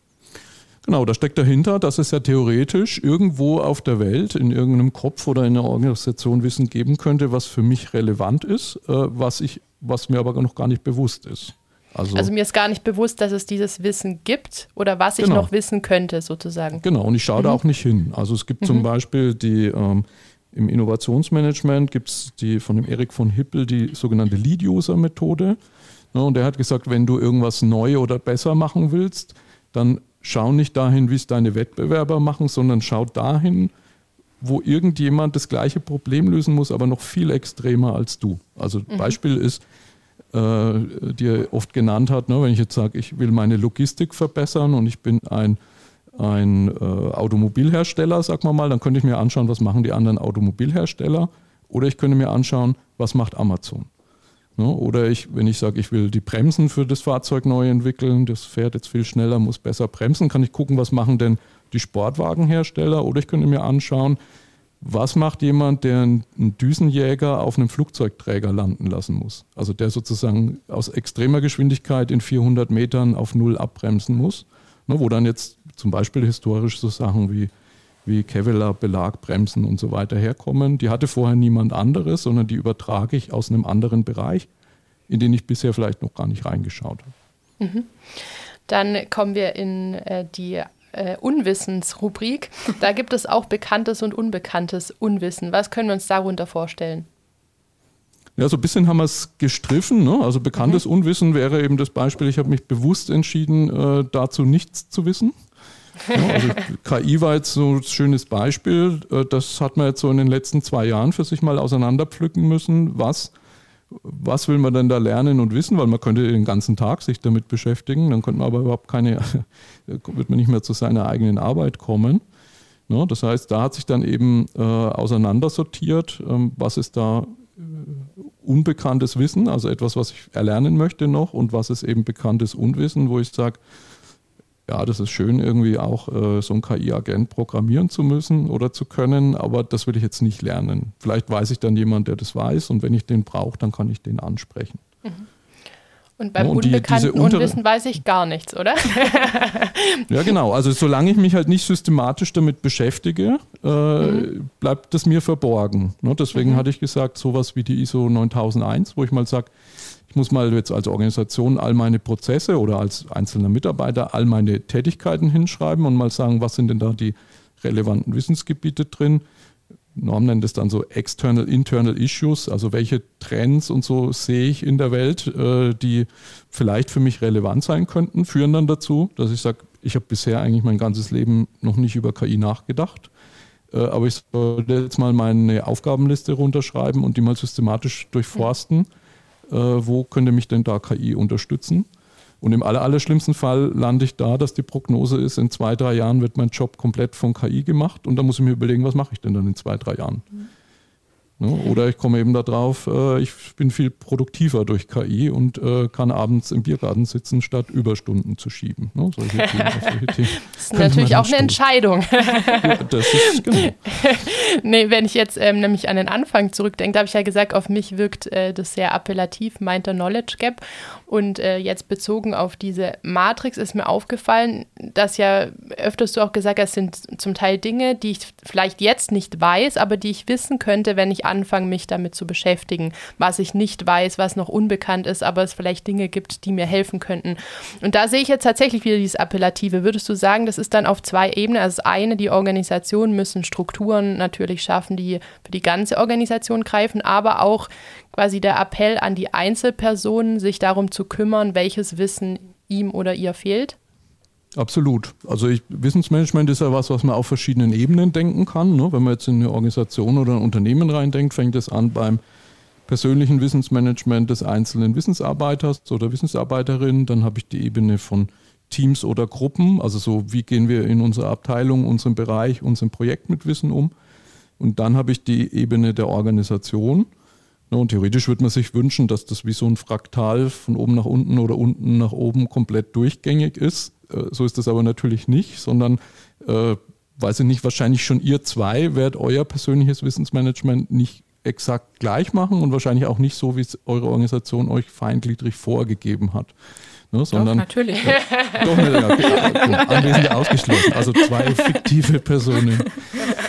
Genau, da steckt dahinter, dass es ja theoretisch irgendwo auf der Welt in irgendeinem Kopf oder in einer Organisation Wissen geben könnte, was für mich relevant ist, äh, was ich, was mir aber noch gar nicht bewusst ist. Also, also mir ist gar nicht bewusst, dass es dieses Wissen gibt oder was ich genau. noch wissen könnte sozusagen. Genau, und ich schaue mhm. da auch nicht hin. Also es gibt mhm. zum Beispiel die, ähm, im Innovationsmanagement gibt es die von dem Erik von Hippel die sogenannte Lead-User-Methode. Ja, und der hat gesagt, wenn du irgendwas neu oder besser machen willst, dann schau nicht dahin, wie es deine Wettbewerber machen, sondern schau dahin, wo irgendjemand das gleiche Problem lösen muss, aber noch viel extremer als du. Also mhm. Beispiel ist, äh, die er oft genannt hat, ne, wenn ich jetzt sage, ich will meine Logistik verbessern und ich bin ein, ein äh, Automobilhersteller, sagen wir mal, dann könnte ich mir anschauen, was machen die anderen Automobilhersteller, oder ich könnte mir anschauen, was macht Amazon. Ne, oder ich, wenn ich sage, ich will die Bremsen für das Fahrzeug neu entwickeln, das fährt jetzt viel schneller, muss besser bremsen, kann ich gucken, was machen denn die Sportwagenhersteller, oder ich könnte mir anschauen, was macht jemand, der einen Düsenjäger auf einem Flugzeugträger landen lassen muss? Also der sozusagen aus extremer Geschwindigkeit in vierhundert Metern auf Null abbremsen muss, ne, wo dann jetzt zum Beispiel historisch so Sachen wie, wie Kevlar, Belagbremsen und so weiter herkommen. Die hatte vorher niemand anderes, sondern die übertrage ich aus einem anderen Bereich, in den ich bisher vielleicht noch gar nicht reingeschaut habe. Mhm. Dann kommen wir in äh, die Äh, Unwissensrubrik. Da gibt es auch bekanntes und unbekanntes Unwissen. Was können wir uns darunter vorstellen? Ja, so ein bisschen haben wir es gestriffen. Ne? Also bekanntes mhm. Unwissen wäre eben das Beispiel, ich habe mich bewusst entschieden, äh, dazu nichts zu wissen. Ja, also K I war jetzt so ein schönes Beispiel. Äh, das hat man jetzt so in den letzten zwei Jahren für sich mal auseinanderpflücken müssen. Was Was will man denn da lernen und wissen? Weil man könnte den ganzen Tag sich damit beschäftigen, dann könnte man aber überhaupt keine, wird man nicht mehr zu seiner eigenen Arbeit kommen. Ja, das heißt, da hat sich dann eben äh, auseinandersortiert, ähm, was ist da äh, unbekanntes Wissen, also etwas, was ich erlernen möchte noch, und was ist eben bekanntes Unwissen, wo ich sage, ja, das ist schön, irgendwie auch äh, so einen K I-Agent programmieren zu müssen oder zu können, aber das will ich jetzt nicht lernen. Vielleicht weiß ich dann jemand, der das weiß, und wenn ich den brauche, dann kann ich den ansprechen. Mhm. Und beim ja, und unbekannten die, Unwissen weiß ich gar nichts, oder? Ja, genau. Also solange ich mich halt nicht systematisch damit beschäftige, äh, mhm. bleibt das mir verborgen. Ne? Deswegen mhm. hatte ich gesagt, sowas wie die I S O neuntausendeins, wo ich mal sage, ich muss mal jetzt als Organisation all meine Prozesse oder als einzelner Mitarbeiter all meine Tätigkeiten hinschreiben und mal sagen, was sind denn da die relevanten Wissensgebiete drin. Norm nennt es dann so External, Internal Issues, also welche Trends und so sehe ich in der Welt, äh, die vielleicht für mich relevant sein könnten, führen dann dazu, dass ich sage, ich habe bisher eigentlich mein ganzes Leben noch nicht über K I nachgedacht, äh, aber ich sollte jetzt mal meine Aufgabenliste runterschreiben und die mal systematisch durchforsten. Äh, wo könnte mich denn da K I unterstützen? Und im aller, aller schlimmsten Fall lande ich da, dass die Prognose ist, in zwei, drei Jahren wird mein Job komplett von K I gemacht, und da muss ich mir überlegen, was mache ich denn dann in zwei, drei Jahren? Mhm. Ne? Oder ich komme eben darauf, äh, ich bin viel produktiver durch K I und äh, kann abends im Biergarten sitzen, statt Überstunden zu schieben. Ne? Solche Themen, solche Themen. Das ist natürlich auch eine Entscheidung. Ja, das ist, genau. Nee, wenn ich jetzt ähm, nämlich an den Anfang zurückdenke, da habe ich ja gesagt, auf mich wirkt äh, das sehr appellativ, meint der Knowledge Gap. Und äh, jetzt bezogen auf diese Matrix ist mir aufgefallen, dass ja öfters du auch gesagt hast, es sind zum Teil Dinge, die ich vielleicht jetzt nicht weiß, aber die ich wissen könnte, wenn ich anfange, mich damit zu beschäftigen. Was ich nicht weiß, was noch unbekannt ist, aber es vielleicht Dinge gibt, die mir helfen könnten. Und da sehe ich jetzt tatsächlich wieder dieses Appellative. Würdest du sagen, das ist dann auf zwei Ebenen? Also das eine, die Organisationen müssen Strukturen natürlich schaffen, die für die ganze Organisation greifen, aber auch quasi der Appell an die Einzelpersonen, sich darum zu kümmern, welches Wissen ihm oder ihr fehlt? Absolut. Also ich, Wissensmanagement ist ja was, was man auf verschiedenen Ebenen denken kann. Ne? Wenn man jetzt in eine Organisation oder ein Unternehmen reindenkt, fängt es an beim persönlichen Wissensmanagement des einzelnen Wissensarbeiters oder Wissensarbeiterin. Dann habe ich die Ebene von Teams oder Gruppen, also so, wie gehen wir in unserer Abteilung, unserem Bereich, unserem Projekt mit Wissen um. Und dann habe ich die Ebene der Organisation. Und theoretisch würde man sich wünschen, dass das wie so ein Fraktal von oben nach unten oder unten nach oben komplett durchgängig ist. So ist das aber natürlich nicht, sondern, äh, weiß ich nicht, wahrscheinlich schon ihr zwei werdet euer persönliches Wissensmanagement nicht exakt gleich machen und wahrscheinlich auch nicht so, wie es eure Organisation euch feingliedrig vorgegeben hat. Ne, sondern, doch, natürlich. Äh, doch, ja, okay, Anwesende ausgeschlossen, also zwei fiktive Personen.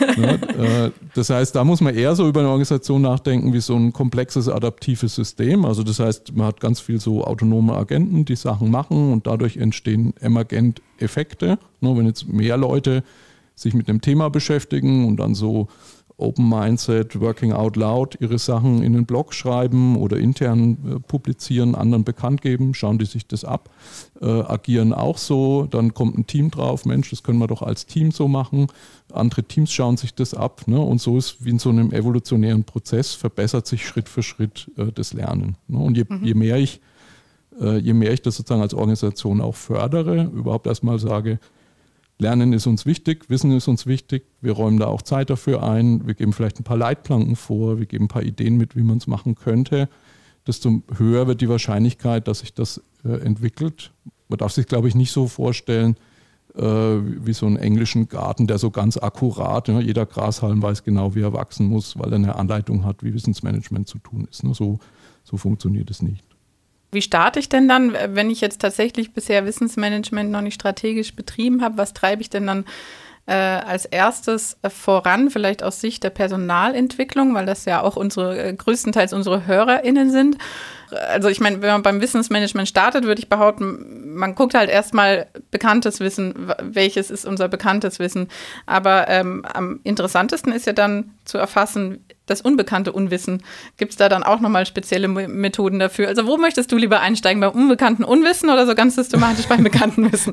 Ja, äh, das heißt, da muss man eher so über eine Organisation nachdenken wie so ein komplexes adaptives System. Also das heißt, man hat ganz viel so autonome Agenten, die Sachen machen und dadurch entstehen Emergent-Effekte. Ne, wenn jetzt mehr Leute sich mit einem Thema beschäftigen und dann so Open Mindset, Working Out Loud ihre Sachen in den Blog schreiben oder intern äh, publizieren, anderen bekannt geben, schauen die sich das ab, äh, agieren auch so, dann kommt ein Team drauf, Mensch, das können wir doch als Team so machen, andere Teams schauen sich das ab, ne? Und so ist wie in so einem evolutionären Prozess, verbessert sich Schritt für Schritt äh, das Lernen. Ne? Und je, mhm. je mehr ich, äh, je mehr ich das sozusagen als Organisation auch fördere, überhaupt erstmal sage, Lernen ist uns wichtig, Wissen ist uns wichtig, wir räumen da auch Zeit dafür ein, wir geben vielleicht ein paar Leitplanken vor, wir geben ein paar Ideen mit, wie man es machen könnte, desto höher wird die Wahrscheinlichkeit, dass sich das äh, entwickelt. Man darf sich, glaube ich, nicht so vorstellen, äh, wie so einen englischen Garten, der so ganz akkurat, ja, jeder Grashalm weiß genau, wie er wachsen muss, weil er eine Anleitung hat, wie Wissensmanagement zu tun ist. Ne? So, so funktioniert es nicht. Wie starte ich denn dann, wenn ich jetzt tatsächlich bisher Wissensmanagement noch nicht strategisch betrieben habe? Was treibe ich denn dann äh, als erstes äh, voran, vielleicht aus Sicht der Personalentwicklung, weil das ja auch unsere äh, größtenteils unsere HörerInnen sind? Also ich meine, wenn man beim Wissensmanagement startet, würde ich behaupten, man guckt halt erstmal bekanntes Wissen, welches ist unser bekanntes Wissen. Aber ähm, am interessantesten ist ja dann zu erfassen, das unbekannte Unwissen. Gibt es da dann auch nochmal spezielle Methoden dafür? Also wo möchtest du lieber einsteigen, beim unbekannten Unwissen oder so ganz systematisch beim bekannten Wissen?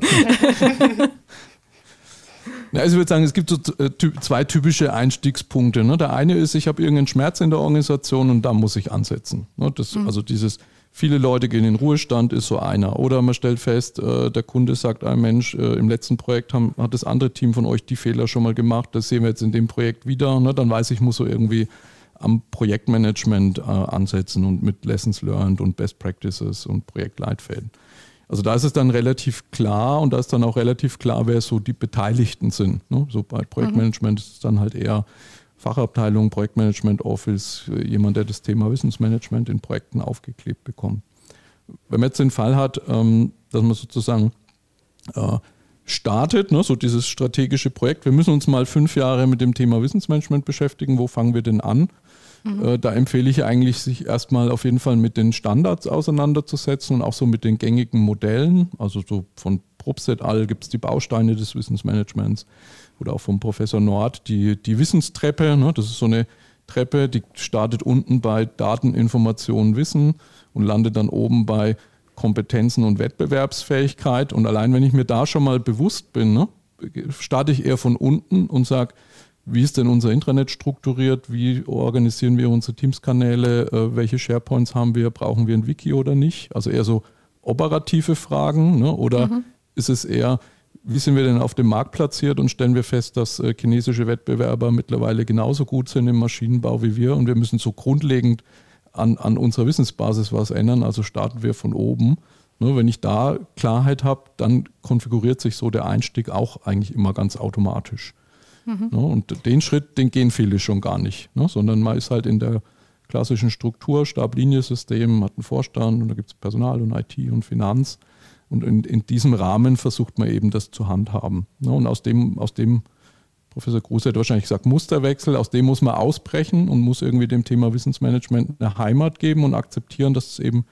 Ja, also ich würde sagen, es gibt so zwei typische Einstiegspunkte. Ne? Der eine ist, ich habe irgendeinen Schmerz in der Organisation und da muss ich ansetzen. Ne? Das, mhm. Also dieses, viele Leute gehen in den Ruhestand, ist so einer. Oder man stellt fest, äh, der Kunde sagt, ein Mensch, äh, im letzten Projekt haben, hat das andere Team von euch die Fehler schon mal gemacht, das sehen wir jetzt in dem Projekt wieder. Ne? Dann weiß ich, ich muss so irgendwie am Projektmanagement äh, ansetzen und mit Lessons Learned und Best Practices und Projektleitfäden. Also da ist es dann relativ klar und da ist dann auch relativ klar, wer so die Beteiligten sind. Ne? So bei Projektmanagement mhm. ist es dann halt eher Fachabteilung, Projektmanagement Office, jemand, der das Thema Wissensmanagement in Projekten aufgeklebt bekommt. Wenn man jetzt den Fall hat, ähm, dass man sozusagen äh, startet, ne? So dieses strategische Projekt, wir müssen uns mal fünf Jahre mit dem Thema Wissensmanagement beschäftigen, wo fangen wir denn an? Mhm. Äh, da empfehle ich eigentlich, sich erstmal auf jeden Fall mit den Standards auseinanderzusetzen und auch so mit den gängigen Modellen. Also so von Probst et al. Gibt es die Bausteine des Wissensmanagements oder auch vom Professor Nord die, die Wissenstreppe. Ne? Das ist so eine Treppe, die startet unten bei Daten, Informationen, Wissen und landet dann oben bei Kompetenzen und Wettbewerbsfähigkeit. Und allein wenn ich mir da schon mal bewusst bin, ne, starte ich eher von unten und sage, wie ist denn unser Intranet strukturiert? Wie organisieren wir unsere Teams-Kanäle? Äh, welche SharePoints haben wir? Brauchen wir ein Wiki oder nicht? Also eher so operative Fragen. Ne? Oder mhm. ist es eher, wie sind wir denn auf dem Markt platziert und stellen wir fest, dass äh, chinesische Wettbewerber mittlerweile genauso gut sind im Maschinenbau wie wir und wir müssen so grundlegend an, an unserer Wissensbasis was ändern. Also starten wir von oben. Ne? Wenn ich da Klarheit habe, dann konfiguriert sich so der Einstieg auch eigentlich immer ganz automatisch. Mhm. Ne, und den Schritt, den gehen viele schon gar nicht, ne, sondern man ist halt in der klassischen Struktur, Stab-Linie-System, hat einen Vorstand und da gibt es Personal und I T und Finanz und in, in diesem Rahmen versucht man eben das zu handhaben. Ne, und aus dem, aus dem, Professor Kruse hat wahrscheinlich gesagt, Musterwechsel, aus dem muss man ausbrechen und muss irgendwie dem Thema Wissensmanagement eine Heimat geben und akzeptieren, dass es eben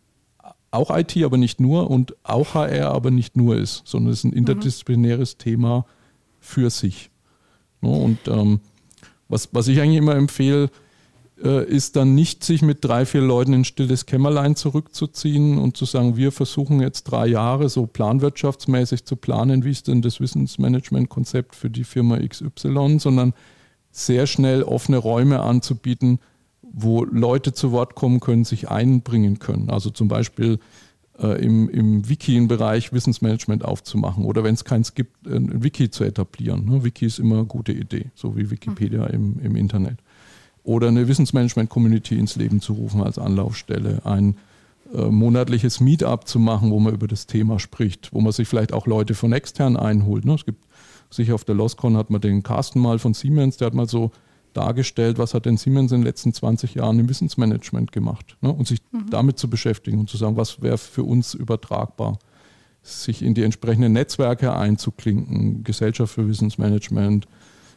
auch I T, aber nicht nur und auch H R, aber nicht nur ist, sondern es ist ein interdisziplinäres mhm. Thema für sich. Und ähm, was, was ich eigentlich immer empfehle, äh, ist dann nicht, sich mit drei, vier Leuten in stilles Kämmerlein zurückzuziehen und zu sagen, wir versuchen jetzt drei Jahre so planwirtschaftsmäßig zu planen, wie ist denn das Wissensmanagement-Konzept für die Firma X Y, sondern sehr schnell offene Räume anzubieten, wo Leute zu Wort kommen können, sich einbringen können. Also zum Beispiel äh, im, im Wiki-Bereich Wissensmanagement aufzumachen oder wenn es keins gibt, ein Wiki zu etablieren. Ne? Wiki ist immer eine gute Idee, so wie Wikipedia mhm. im, im Internet. Oder eine Wissensmanagement-Community ins Leben zu rufen als Anlaufstelle, ein äh, monatliches Meetup zu machen, wo man über das Thema spricht, wo man sich vielleicht auch Leute von extern einholt. Ne? Es gibt sicher auf der LOSCON hat man den Carsten mal von Siemens, der hat mal so dargestellt, was hat denn Siemens in den letzten zwanzig Jahren im Wissensmanagement gemacht, ne? Und sich mhm. damit zu beschäftigen und zu sagen, was wäre für uns übertragbar, sich in die entsprechenden Netzwerke einzuklinken, Gesellschaft für Wissensmanagement,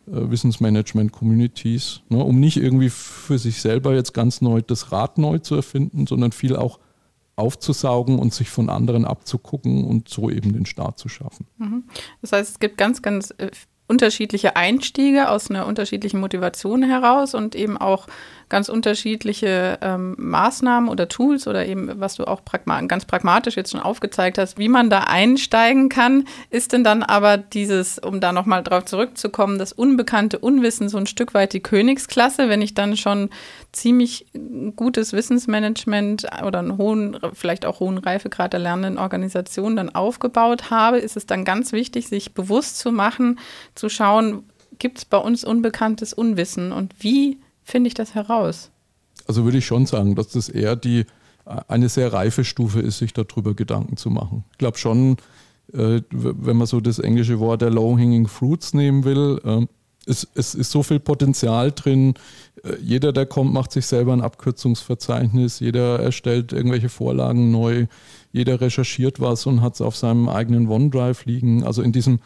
Wissensmanagement-Communities, ne, um nicht irgendwie für sich selber jetzt ganz neu das Rad neu zu erfinden, sondern viel auch aufzusaugen und sich von anderen abzugucken und so eben den Start zu schaffen. Das heißt, es gibt ganz, ganz äh, unterschiedliche Einstiege aus einer unterschiedlichen Motivation heraus und eben auch ganz unterschiedliche ähm, Maßnahmen oder Tools oder eben, was du auch pragma- ganz pragmatisch jetzt schon aufgezeigt hast, wie man da einsteigen kann. Ist denn dann aber dieses, um da nochmal drauf zurückzukommen, das unbekannte Unwissen so ein Stück weit die Königsklasse, wenn ich dann schon ziemlich gutes Wissensmanagement oder einen hohen, vielleicht auch hohen Reifegrad der lernenden Organisation dann aufgebaut habe, ist es dann ganz wichtig, sich bewusst zu machen, zu schauen, gibt es bei uns unbekanntes Unwissen und wie finde ich das heraus? Also würde ich schon sagen, dass das eher die, eine sehr reife Stufe ist, sich darüber Gedanken zu machen. Ich glaube schon, äh, wenn man so das englische Wort der Low-Hanging Fruits nehmen will, äh, es, es ist so viel Potenzial drin. Äh, jeder, der kommt, macht sich selber ein Abkürzungsverzeichnis, jeder erstellt irgendwelche Vorlagen neu, jeder recherchiert was und hat es auf seinem eigenen OneDrive liegen. Also in diesem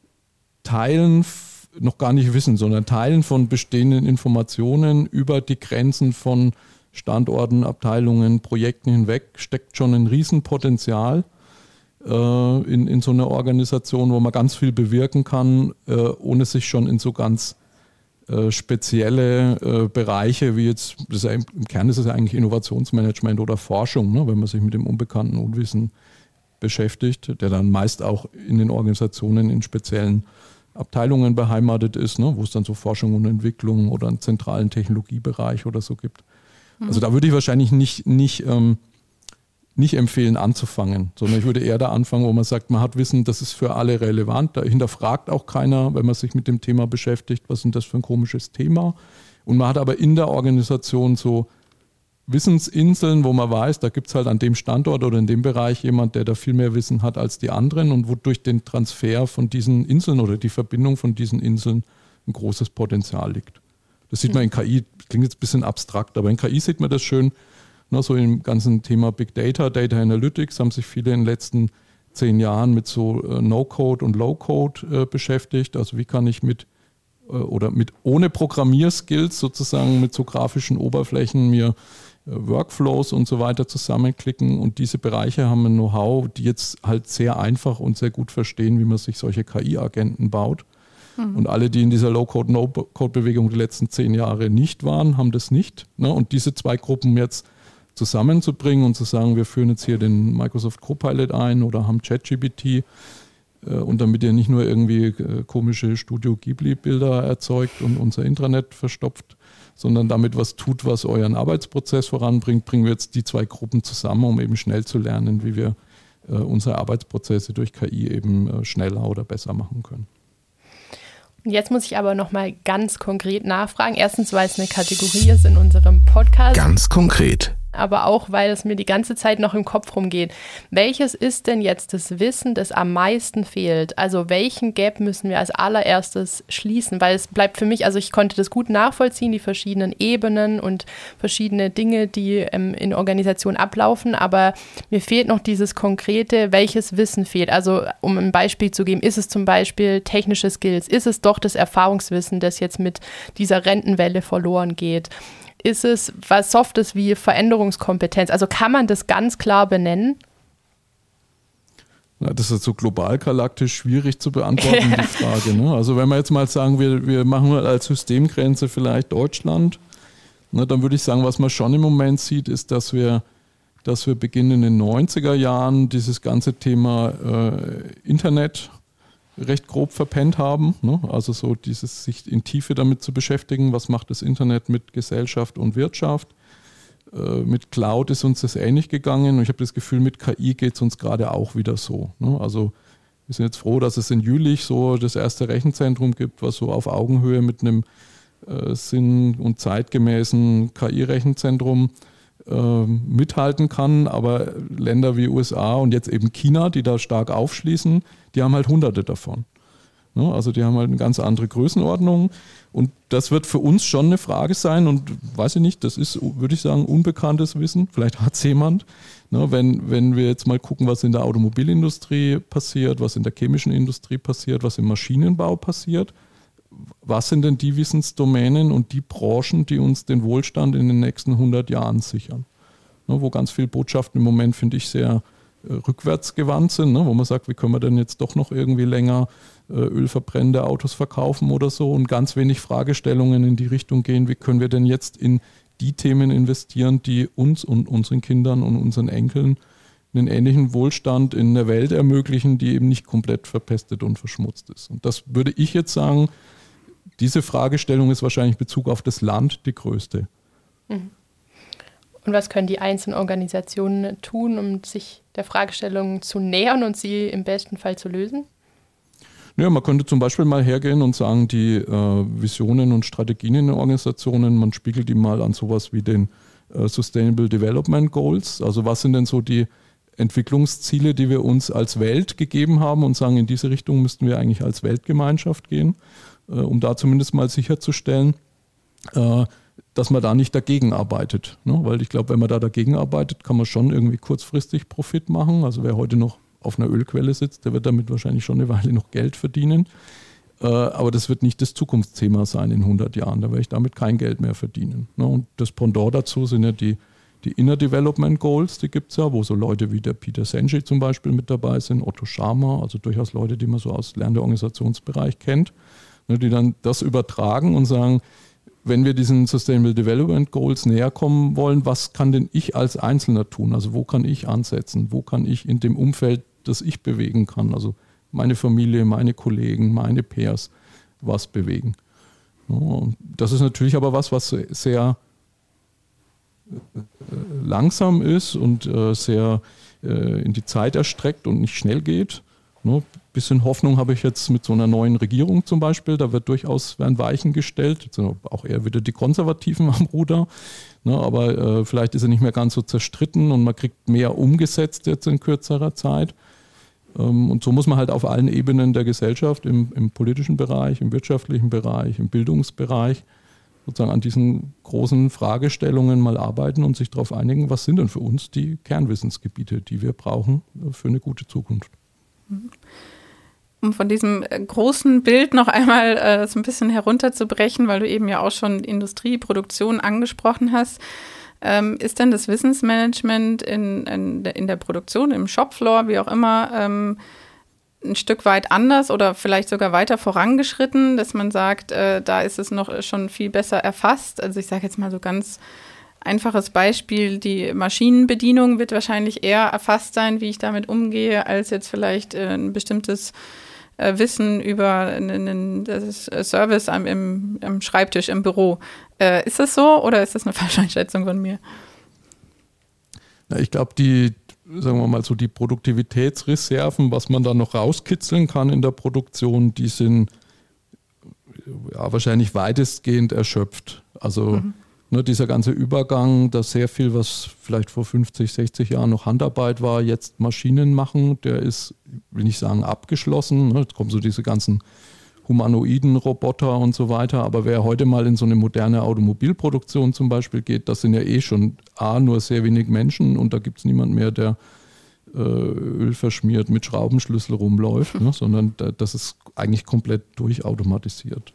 Teilen noch gar nicht wissen, sondern Teilen von bestehenden Informationen über die Grenzen von Standorten, Abteilungen, Projekten hinweg steckt schon ein Riesenpotenzial äh, in, in so einer Organisation, wo man ganz viel bewirken kann, äh, ohne sich schon in so ganz äh, spezielle äh, Bereiche wie jetzt, das ist ja im, im Kern ist es ja eigentlich Innovationsmanagement oder Forschung, ne, wenn man sich mit dem unbekannten Unwissen beschäftigt, der dann meist auch in den Organisationen in speziellen Abteilungen beheimatet ist, ne, wo es dann so Forschung und Entwicklung oder einen zentralen Technologiebereich oder so gibt. Mhm. Also da würde ich wahrscheinlich nicht, nicht, ähm, nicht empfehlen anzufangen, sondern ich würde eher da anfangen, wo man sagt, man hat Wissen, das ist für alle relevant, da hinterfragt auch keiner, wenn man sich mit dem Thema beschäftigt, was ist denn das für ein komisches Thema. Und man hat aber in der Organisation so Wissensinseln, wo man weiß, da gibt es halt an dem Standort oder in dem Bereich jemand, der da viel mehr Wissen hat als die anderen und wo durch den Transfer von diesen Inseln oder die Verbindung von diesen Inseln ein großes Potenzial liegt. Das sieht man in K I, klingt jetzt ein bisschen abstrakt, aber in K I sieht man das schön, ne, so im ganzen Thema Big Data, Data Analytics haben sich viele in den letzten zehn Jahren mit so äh, No-Code und Low-Code äh, beschäftigt. Also wie kann ich mit äh, oder mit ohne Programmierskills sozusagen mit so grafischen Oberflächen mir Workflows und so weiter zusammenklicken und diese Bereiche haben ein Know-how, die jetzt halt sehr einfach und sehr gut verstehen, wie man sich solche K I-Agenten baut. Mhm. Und alle, die in dieser Low-Code, No-Code-Bewegung die letzten zehn Jahre nicht waren, haben das nicht. Ne? Und diese zwei Gruppen jetzt zusammenzubringen und zu sagen, wir führen jetzt hier den Microsoft Copilot ein oder haben ChatGPT äh, und damit ihr nicht nur irgendwie äh, komische Studio Ghibli-Bilder erzeugt und unser Intranet verstopft, sondern damit was tut, was euren Arbeitsprozess voranbringt, bringen wir jetzt die zwei Gruppen zusammen, um eben schnell zu lernen, wie wir äh, unsere Arbeitsprozesse durch K I eben äh, schneller oder besser machen können. Jetzt muss ich aber nochmal ganz konkret nachfragen. Erstens, weil es eine Kategorie ist in unserem Podcast. Ganz konkret. Aber auch, weil es mir die ganze Zeit noch im Kopf rumgeht. Welches ist denn jetzt das Wissen, das am meisten fehlt? Also welchen Gap müssen wir als allererstes schließen? Weil es bleibt für mich, also ich konnte das gut nachvollziehen, die verschiedenen Ebenen und verschiedene Dinge, die ähm, in Organisationen ablaufen. Aber mir fehlt noch dieses konkrete, welches Wissen fehlt. Also um ein Beispiel zu geben, ist es zum Beispiel technische Skills? Ist es doch das Erfahrungswissen, das jetzt mit dieser Rentenwelle verloren geht? Ist es was Softes wie Veränderungskompetenz? Also kann man das ganz klar benennen? Na, das ist so global galaktisch schwierig zu beantworten, die Frage. Ne? Also wenn wir jetzt mal sagen, wir, wir machen als Systemgrenze vielleicht Deutschland, ne, dann würde ich sagen, was man schon im Moment sieht, ist, dass wir, dass wir beginnen in den neunziger Jahren dieses ganze Thema äh, Internet recht grob verpennt haben, ne? Also so dieses sich in Tiefe damit zu beschäftigen, was macht das Internet mit Gesellschaft und Wirtschaft. Äh, mit Cloud ist uns das ähnlich gegangen und ich habe das Gefühl, mit K I geht es uns gerade auch wieder so. Ne? Also wir sind jetzt froh, dass es in Jülich so das erste Rechenzentrum gibt, was so auf Augenhöhe mit einem äh, sinn- und zeitgemäßen K I-Rechenzentrum äh, mithalten kann, aber Länder wie U S A und jetzt eben China, die da stark aufschließen, die haben halt Hunderte davon. Ne? Also die haben halt eine ganz andere Größenordnung und das wird für uns schon eine Frage sein und weiß ich nicht, das ist, würde ich sagen, unbekanntes Wissen, vielleicht hat es jemand. Ne? Wenn, wenn wir jetzt mal gucken, was in der Automobilindustrie passiert, was in der chemischen Industrie passiert, was im Maschinenbau passiert, was sind denn die Wissensdomänen und die Branchen, die uns den Wohlstand in den nächsten hundert Jahren sichern. Ne, wo ganz viele Botschaften im Moment, finde ich, sehr äh, rückwärtsgewandt sind, ne, wo man sagt, wie können wir denn jetzt doch noch irgendwie länger äh, ölverbrennende Autos verkaufen oder so, und ganz wenig Fragestellungen in die Richtung gehen, wie können wir denn jetzt in die Themen investieren, die uns und unseren Kindern und unseren Enkeln einen ähnlichen Wohlstand in der Welt ermöglichen, die eben nicht komplett verpestet und verschmutzt ist. Und das würde ich jetzt sagen, diese Fragestellung ist wahrscheinlich in Bezug auf das Land die größte. Und was können die einzelnen Organisationen tun, um sich der Fragestellung zu nähern und sie im besten Fall zu lösen? Ja, man könnte zum Beispiel mal hergehen und sagen, die äh, Visionen und Strategien in den Organisationen, man spiegelt die mal an sowas wie den äh, Sustainable Development Goals. Also was sind denn so die Entwicklungsziele, die wir uns als Welt gegeben haben und sagen, in diese Richtung müssten wir eigentlich als Weltgemeinschaft gehen, äh, um da zumindest mal sicherzustellen, äh, dass man da nicht dagegen arbeitet. Ne? Weil ich glaube, wenn man da dagegen arbeitet, kann man schon irgendwie kurzfristig Profit machen. Also wer heute noch auf einer Ölquelle sitzt, der wird damit wahrscheinlich schon eine Weile noch Geld verdienen. Äh, aber das wird nicht das Zukunftsthema sein in hundert Jahren. Da werde ich damit kein Geld mehr verdienen. Ne? Und das Pendant dazu sind ja die Die Inner Development Goals, die gibt es ja, wo so Leute wie der Peter Senge zum Beispiel mit dabei sind, Otto Scharmer, also durchaus Leute, die man so aus Lern- der Organisationsbereich kennt, ne, die dann das übertragen und sagen, wenn wir diesen Sustainable Development Goals näher kommen wollen, was kann denn ich als Einzelner tun? Also wo kann ich ansetzen? Wo kann ich in dem Umfeld, das ich bewegen kann, also meine Familie, meine Kollegen, meine Peers, was bewegen? Ja, und das ist natürlich aber was, was sehr langsam ist und äh, sehr äh, in die Zeit erstreckt und nicht schnell geht. Ne? Bisschen Hoffnung habe ich jetzt mit so einer neuen Regierung zum Beispiel. Da wird durchaus werden Weichen gestellt. Jetzt sind auch eher wieder die Konservativen am Ruder. Ne? Aber äh, vielleicht ist er nicht mehr ganz so zerstritten und man kriegt mehr umgesetzt jetzt in kürzerer Zeit. Ähm, und so muss man halt auf allen Ebenen der Gesellschaft, im, im politischen Bereich, im wirtschaftlichen Bereich, im Bildungsbereich, sozusagen an diesen großen Fragestellungen mal arbeiten und sich darauf einigen, was sind denn für uns die Kernwissensgebiete, die wir brauchen für eine gute Zukunft. Um von diesem großen Bild noch einmal äh, so ein bisschen herunterzubrechen, weil du eben ja auch schon Industrieproduktion angesprochen hast, ähm, ist denn das Wissensmanagement in, in, in der Produktion, im Shopfloor, wie auch immer, ähm, ein Stück weit anders oder vielleicht sogar weiter vorangeschritten, dass man sagt, äh, da ist es noch schon viel besser erfasst. Also ich sage jetzt mal so ganz einfaches Beispiel, die Maschinenbedienung wird wahrscheinlich eher erfasst sein, wie ich damit umgehe, als jetzt vielleicht äh, ein bestimmtes äh, Wissen über einen das Service am, im, am Schreibtisch im Büro. Äh, ist das so oder ist das eine falsche Einschätzung von mir? Ja, ich glaube, die sagen wir mal so, die Produktivitätsreserven, was man da noch rauskitzeln kann in der Produktion, die sind ja, wahrscheinlich weitestgehend erschöpft. Also mhm. ne, dieser ganze Übergang, dass sehr viel, was vielleicht vor fünfzig, sechzig Jahren noch Handarbeit war, jetzt Maschinen machen, der ist, will ich sagen, abgeschlossen. Ne, jetzt kommen so diese ganzen humanoiden Roboter und so weiter. Aber wer heute mal in so eine moderne Automobilproduktion zum Beispiel geht, das sind ja eh schon A, nur sehr wenig Menschen und da gibt es niemand mehr, der äh, Öl verschmiert mit Schraubenschlüssel rumläuft, ne, sondern da, das ist eigentlich komplett durchautomatisiert.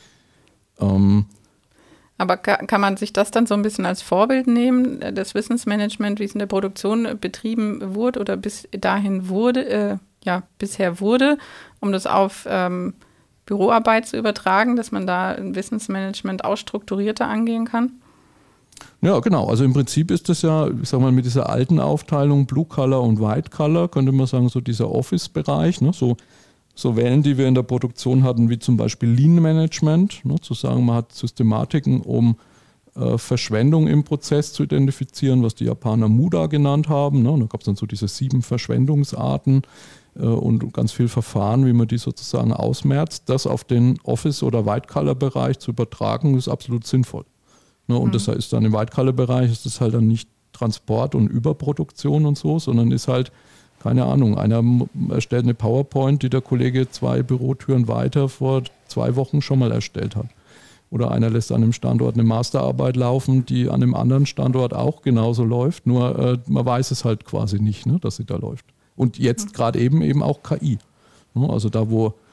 Ähm, Aber kann, kann man sich das dann so ein bisschen als Vorbild nehmen, das Wissensmanagement, wie es in der Produktion betrieben wurde oder bis dahin wurde, äh, ja, bisher wurde, um das auf ähm, Büroarbeit zu übertragen, dass man da ein Wissensmanagement auch strukturierter angehen kann? Ja, genau. Also im Prinzip ist das ja, ich sag mal, mit dieser alten Aufteilung Blue Collar und White Collar, könnte man sagen, so dieser Office-Bereich, ne, so, so Wellen, die wir in der Produktion hatten, wie zum Beispiel Lean Management, ne, zu sagen, man hat Systematiken, um äh, Verschwendung im Prozess zu identifizieren, was die Japaner Muda genannt haben. Ne, und da gab es dann so diese sieben Verschwendungsarten und ganz viel Verfahren, wie man die sozusagen ausmerzt. Das auf den Office- oder White-Collar-Bereich zu übertragen, ist absolut sinnvoll. Ne, und mhm. das ist dann im White-Collar-Bereich, ist das halt dann nicht Transport und Überproduktion und so, sondern ist halt, keine Ahnung, einer erstellt eine PowerPoint, die der Kollege zwei Bürotüren weiter vor zwei Wochen schon mal erstellt hat. Oder einer lässt an einem Standort eine Masterarbeit laufen, die an einem anderen Standort auch genauso läuft, nur äh, man weiß es halt quasi nicht, ne, dass sie da läuft. Und jetzt gerade eben eben auch K I. Also da, wo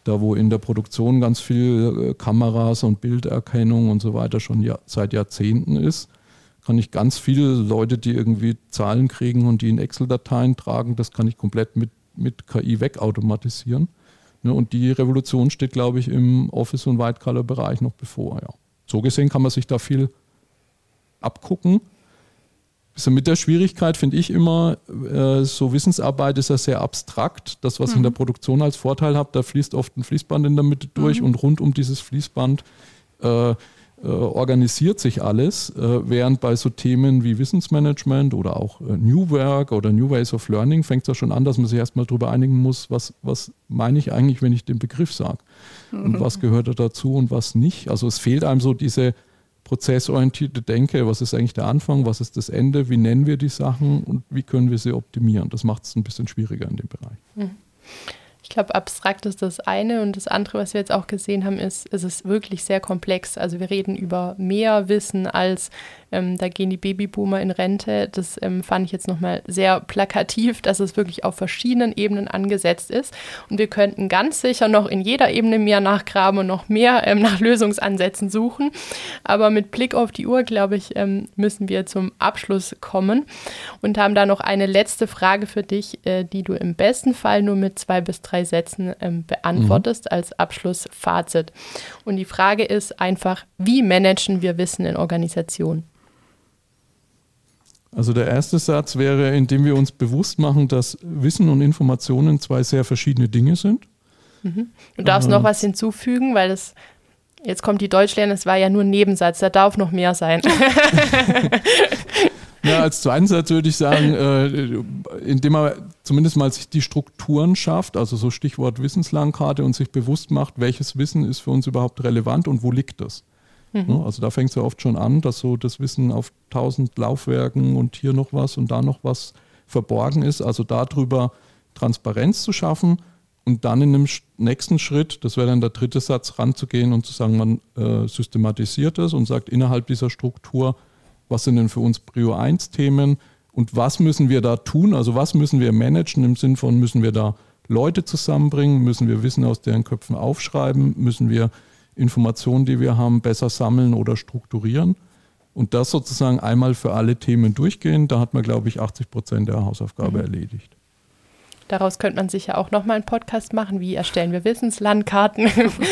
Da wo in der Produktion ganz viel äh, Kameras und Bilderkennung und so weiter schon ja, seit Jahrzehnten ist, kann ich ganz viele Leute, die irgendwie Zahlen kriegen und die in Excel-Dateien tragen, das kann ich komplett mit, mit K I wegautomatisieren. Ne, und die Revolution steht, glaube ich, im Office- und White-Color-Bereich noch bevor. Ja. So gesehen kann man sich da viel abgucken. Also mit der Schwierigkeit finde ich immer, äh, so Wissensarbeit ist ja sehr abstrakt. Das, was ich in der Produktion als Vorteil habe, da fließt oft ein Fließband in der Mitte durch mhm. und rund um dieses Fließband äh, äh, organisiert sich alles, äh, während bei so Themen wie Wissensmanagement oder auch äh, New Work oder New Ways of Learning fängt es ja schon an, dass man sich erstmal darüber einigen muss, was, was meine ich eigentlich, wenn ich den Begriff sage mhm. und was gehört da dazu und was nicht. Also es fehlt einem so diese prozessorientierte Denke, was ist eigentlich der Anfang, was ist das Ende, wie nennen wir die Sachen und wie können wir sie optimieren. Das macht es ein bisschen schwieriger in dem Bereich. Ich glaube, abstrakt ist das eine und das andere, was wir jetzt auch gesehen haben, ist, es ist wirklich sehr komplex. Also wir reden über mehr Wissen als, ähm, da gehen die Babyboomer in Rente. Das ähm, fand ich jetzt nochmal sehr plakativ, dass es wirklich auf verschiedenen Ebenen angesetzt ist. Und wir könnten ganz sicher noch in jeder Ebene mehr nachgraben und noch mehr ähm, nach Lösungsansätzen suchen. Aber mit Blick auf die Uhr, glaube ich, ähm, müssen wir zum Abschluss kommen und haben da noch eine letzte Frage für dich, äh, die du im besten Fall nur mit zwei bis drei Sätzen ähm, beantwortest mhm. als Abschlussfazit. Und die Frage ist einfach, wie managen wir Wissen in Organisationen? Also der erste Satz wäre, indem wir uns bewusst machen, dass Wissen und Informationen zwei sehr verschiedene Dinge sind. Mhm. Du darfst äh, noch was hinzufügen, weil das, jetzt kommt die Deutschlehrerin, es war ja nur ein Nebensatz, da darf noch mehr sein. Ja, als zweiten Satz würde ich sagen, äh, indem man zumindest mal sich die Strukturen schafft, also so Stichwort Wissenslandkarte und sich bewusst macht, welches Wissen ist für uns überhaupt relevant und wo liegt das. Mhm. Ja, also da fängt es ja oft schon an, dass so das Wissen auf tausend Laufwerken und hier noch was und da noch was verborgen ist. Also darüber Transparenz zu schaffen und dann in einem nächsten Schritt, das wäre dann der dritte Satz, ranzugehen und zu sagen, man äh, systematisiert es und sagt innerhalb dieser Struktur, was sind denn für uns Prio eins Themen und was müssen wir da tun? Also was müssen wir managen im Sinn von, müssen wir da Leute zusammenbringen, müssen wir Wissen aus deren Köpfen aufschreiben, müssen wir Informationen, die wir haben, besser sammeln oder strukturieren und das sozusagen einmal für alle Themen durchgehen. Da hat man, glaube ich, achtzig Prozent der Hausaufgabe mhm. erledigt. Daraus könnte man sicher auch nochmal einen Podcast machen, wie erstellen wir Wissenslandkarten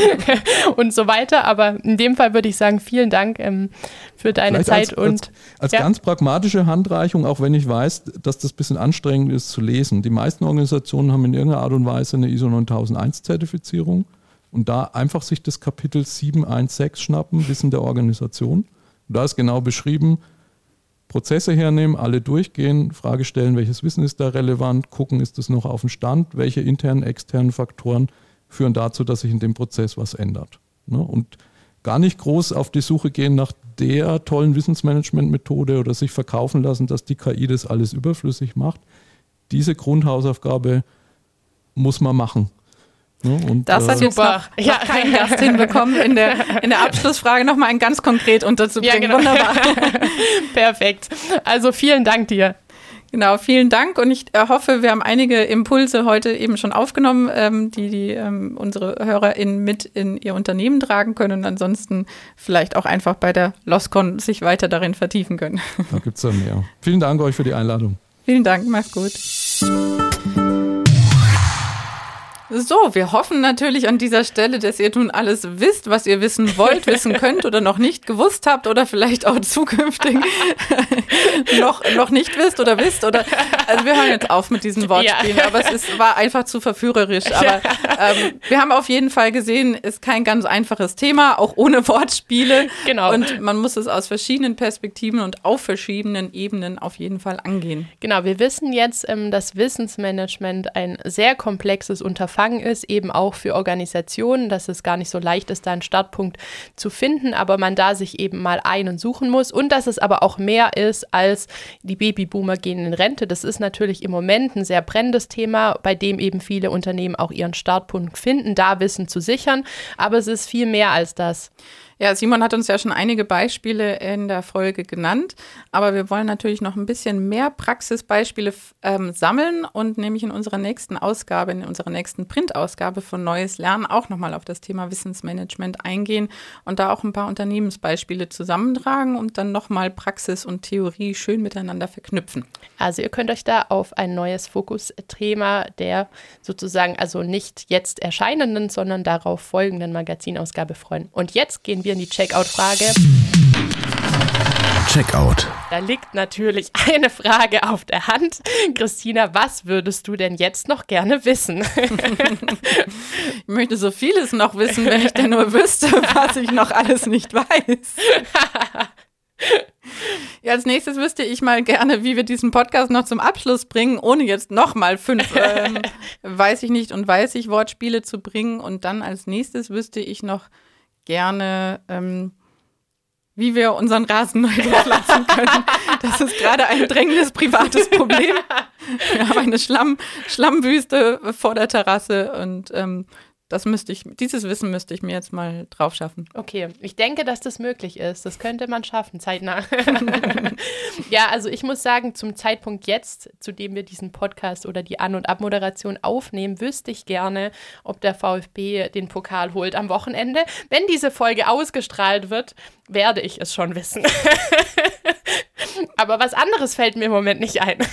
und so weiter. Aber in dem Fall würde ich sagen, vielen Dank ähm, für deine Vielleicht Zeit. Als, und als, als ja. ganz pragmatische Handreichung, auch wenn ich weiß, dass das ein bisschen anstrengend ist zu lesen. Die meisten Organisationen haben in irgendeiner Art und Weise eine I S O neuntausend Zertifizierung und da einfach sich das Kapitel sieben eins sechs schnappen, Wissen der Organisation. Und da ist genau beschrieben, Prozesse hernehmen, alle durchgehen, Frage stellen, welches Wissen ist da relevant, gucken, ist es noch auf dem Stand, welche internen, externen Faktoren führen dazu, dass sich in dem Prozess was ändert. Und gar nicht groß auf die Suche gehen nach der tollen Wissensmanagement-Methode oder sich verkaufen lassen, dass die K I das alles überflüssig macht. Diese Grundhausaufgabe muss man machen. Ja, und, das hat äh, jetzt noch, ja. noch kein Gast hinbekommen, in der, in der Abschlussfrage nochmal ein ganz konkret unterzubringen. Ja, genau. Wunderbar. Perfekt. Also vielen Dank dir. Genau, vielen Dank und ich hoffe, wir haben einige Impulse heute eben schon aufgenommen, ähm, die, die ähm, unsere HörerInnen mit in ihr Unternehmen tragen können und ansonsten vielleicht auch einfach bei der LOSCON sich weiter darin vertiefen können. Da gibt es ja mehr. Vielen Dank euch für die Einladung. Vielen Dank, mach's gut. So, wir hoffen natürlich an dieser Stelle, dass ihr nun alles wisst, was ihr wissen wollt, wissen könnt oder noch nicht gewusst habt oder vielleicht auch zukünftig noch, noch nicht wisst oder wisst. Oder, also wir hören jetzt auf mit diesen Wortspielen, ja. aber es ist, war einfach zu verführerisch. Aber ähm, wir haben auf jeden Fall gesehen, es ist kein ganz einfaches Thema, auch ohne Wortspiele. Genau. Und man muss es aus verschiedenen Perspektiven und auf verschiedenen Ebenen auf jeden Fall angehen. Genau, wir wissen jetzt, ähm, dass Wissensmanagement ein sehr komplexes Unterfangen ist, eben auch für Organisationen, dass es gar nicht so leicht ist, da einen Startpunkt zu finden, aber man da sich eben mal ein- und suchen muss und dass es aber auch mehr ist als die Babyboomer gehen in Rente. Das ist natürlich im Moment ein sehr brennendes Thema, bei dem eben viele Unternehmen auch ihren Startpunkt finden, da Wissen zu sichern, aber es ist viel mehr als das. Ja, Simon hat uns ja schon einige Beispiele in der Folge genannt, aber wir wollen natürlich noch ein bisschen mehr Praxisbeispiele ähm, sammeln und nämlich in unserer nächsten Ausgabe, in unserer nächsten Printausgabe von Neues Lernen auch nochmal auf das Thema Wissensmanagement eingehen und da auch ein paar Unternehmensbeispiele zusammentragen und dann nochmal Praxis und Theorie schön miteinander verknüpfen. Also ihr könnt euch da auf ein neues Fokusthema der sozusagen also nicht jetzt erscheinenden, sondern darauf folgenden Magazinausgabe freuen. Und jetzt gehen wir in die Checkout-Frage. Checkout. Da liegt natürlich eine Frage auf der Hand. Christina, was würdest du denn jetzt noch gerne wissen? Ich möchte so vieles noch wissen, wenn ich denn nur wüsste, was ich noch alles nicht weiß. Ja, als nächstes wüsste ich mal gerne, wie wir diesen Podcast noch zum Abschluss bringen, ohne jetzt nochmal fünf ähm, weiß ich nicht und weiß ich Wortspiele zu bringen. Und dann als nächstes wüsste ich noch gerne, ähm, wie wir unseren Rasen neu durchlassen können. Das ist gerade ein drängendes privates Problem. Wir haben eine Schlamm, Schlammwüste vor der Terrasse und ähm, das müsste ich, dieses Wissen müsste ich mir jetzt mal drauf schaffen. Okay, ich denke, dass das möglich ist. Das könnte man schaffen, zeitnah. Ja, also ich muss sagen, zum Zeitpunkt jetzt, zu dem wir diesen Podcast oder die An- und Abmoderation aufnehmen, wüsste ich gerne, ob der VfB den Pokal holt am Wochenende. Wenn diese Folge ausgestrahlt wird, werde ich es schon wissen. Aber was anderes fällt mir im Moment nicht ein.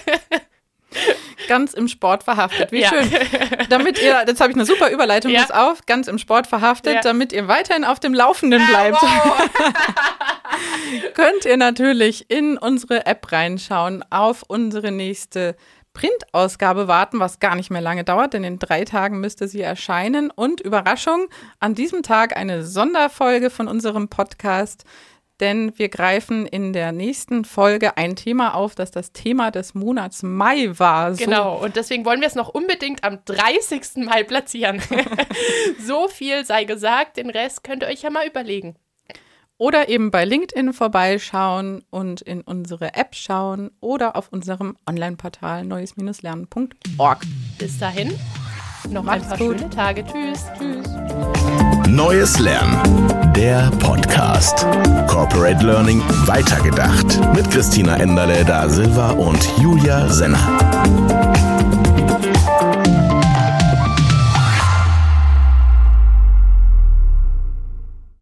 Ganz im Sport verhaftet. Wie ja. schön. Damit ihr, jetzt habe ich eine super Überleitung, ja. pass auf, ganz im Sport verhaftet, ja. damit ihr weiterhin auf dem Laufenden bleibt. Ah, wow. Könnt ihr natürlich in unsere App reinschauen, auf unsere nächste Printausgabe warten, was gar nicht mehr lange dauert, denn in drei Tagen müsste sie erscheinen. Und Überraschung, an diesem Tag eine Sonderfolge von unserem Podcast, denn wir greifen in der nächsten Folge ein Thema auf, das das Thema des Monats Mai war. So. Genau, und deswegen wollen wir es noch unbedingt am dreißigsten Mai platzieren. So viel sei gesagt, den Rest könnt ihr euch ja mal überlegen. Oder eben bei LinkedIn vorbeischauen und in unsere App schauen oder auf unserem Online-Portal neues Lernen punkt org. Bis dahin, noch Macht's ein paar gut. schöne Tage. Tschüss. Tschüss. Neues Lernen, der Podcast. Corporate Learning weitergedacht. Mit Christina Enderle da Silva und Julia Senner.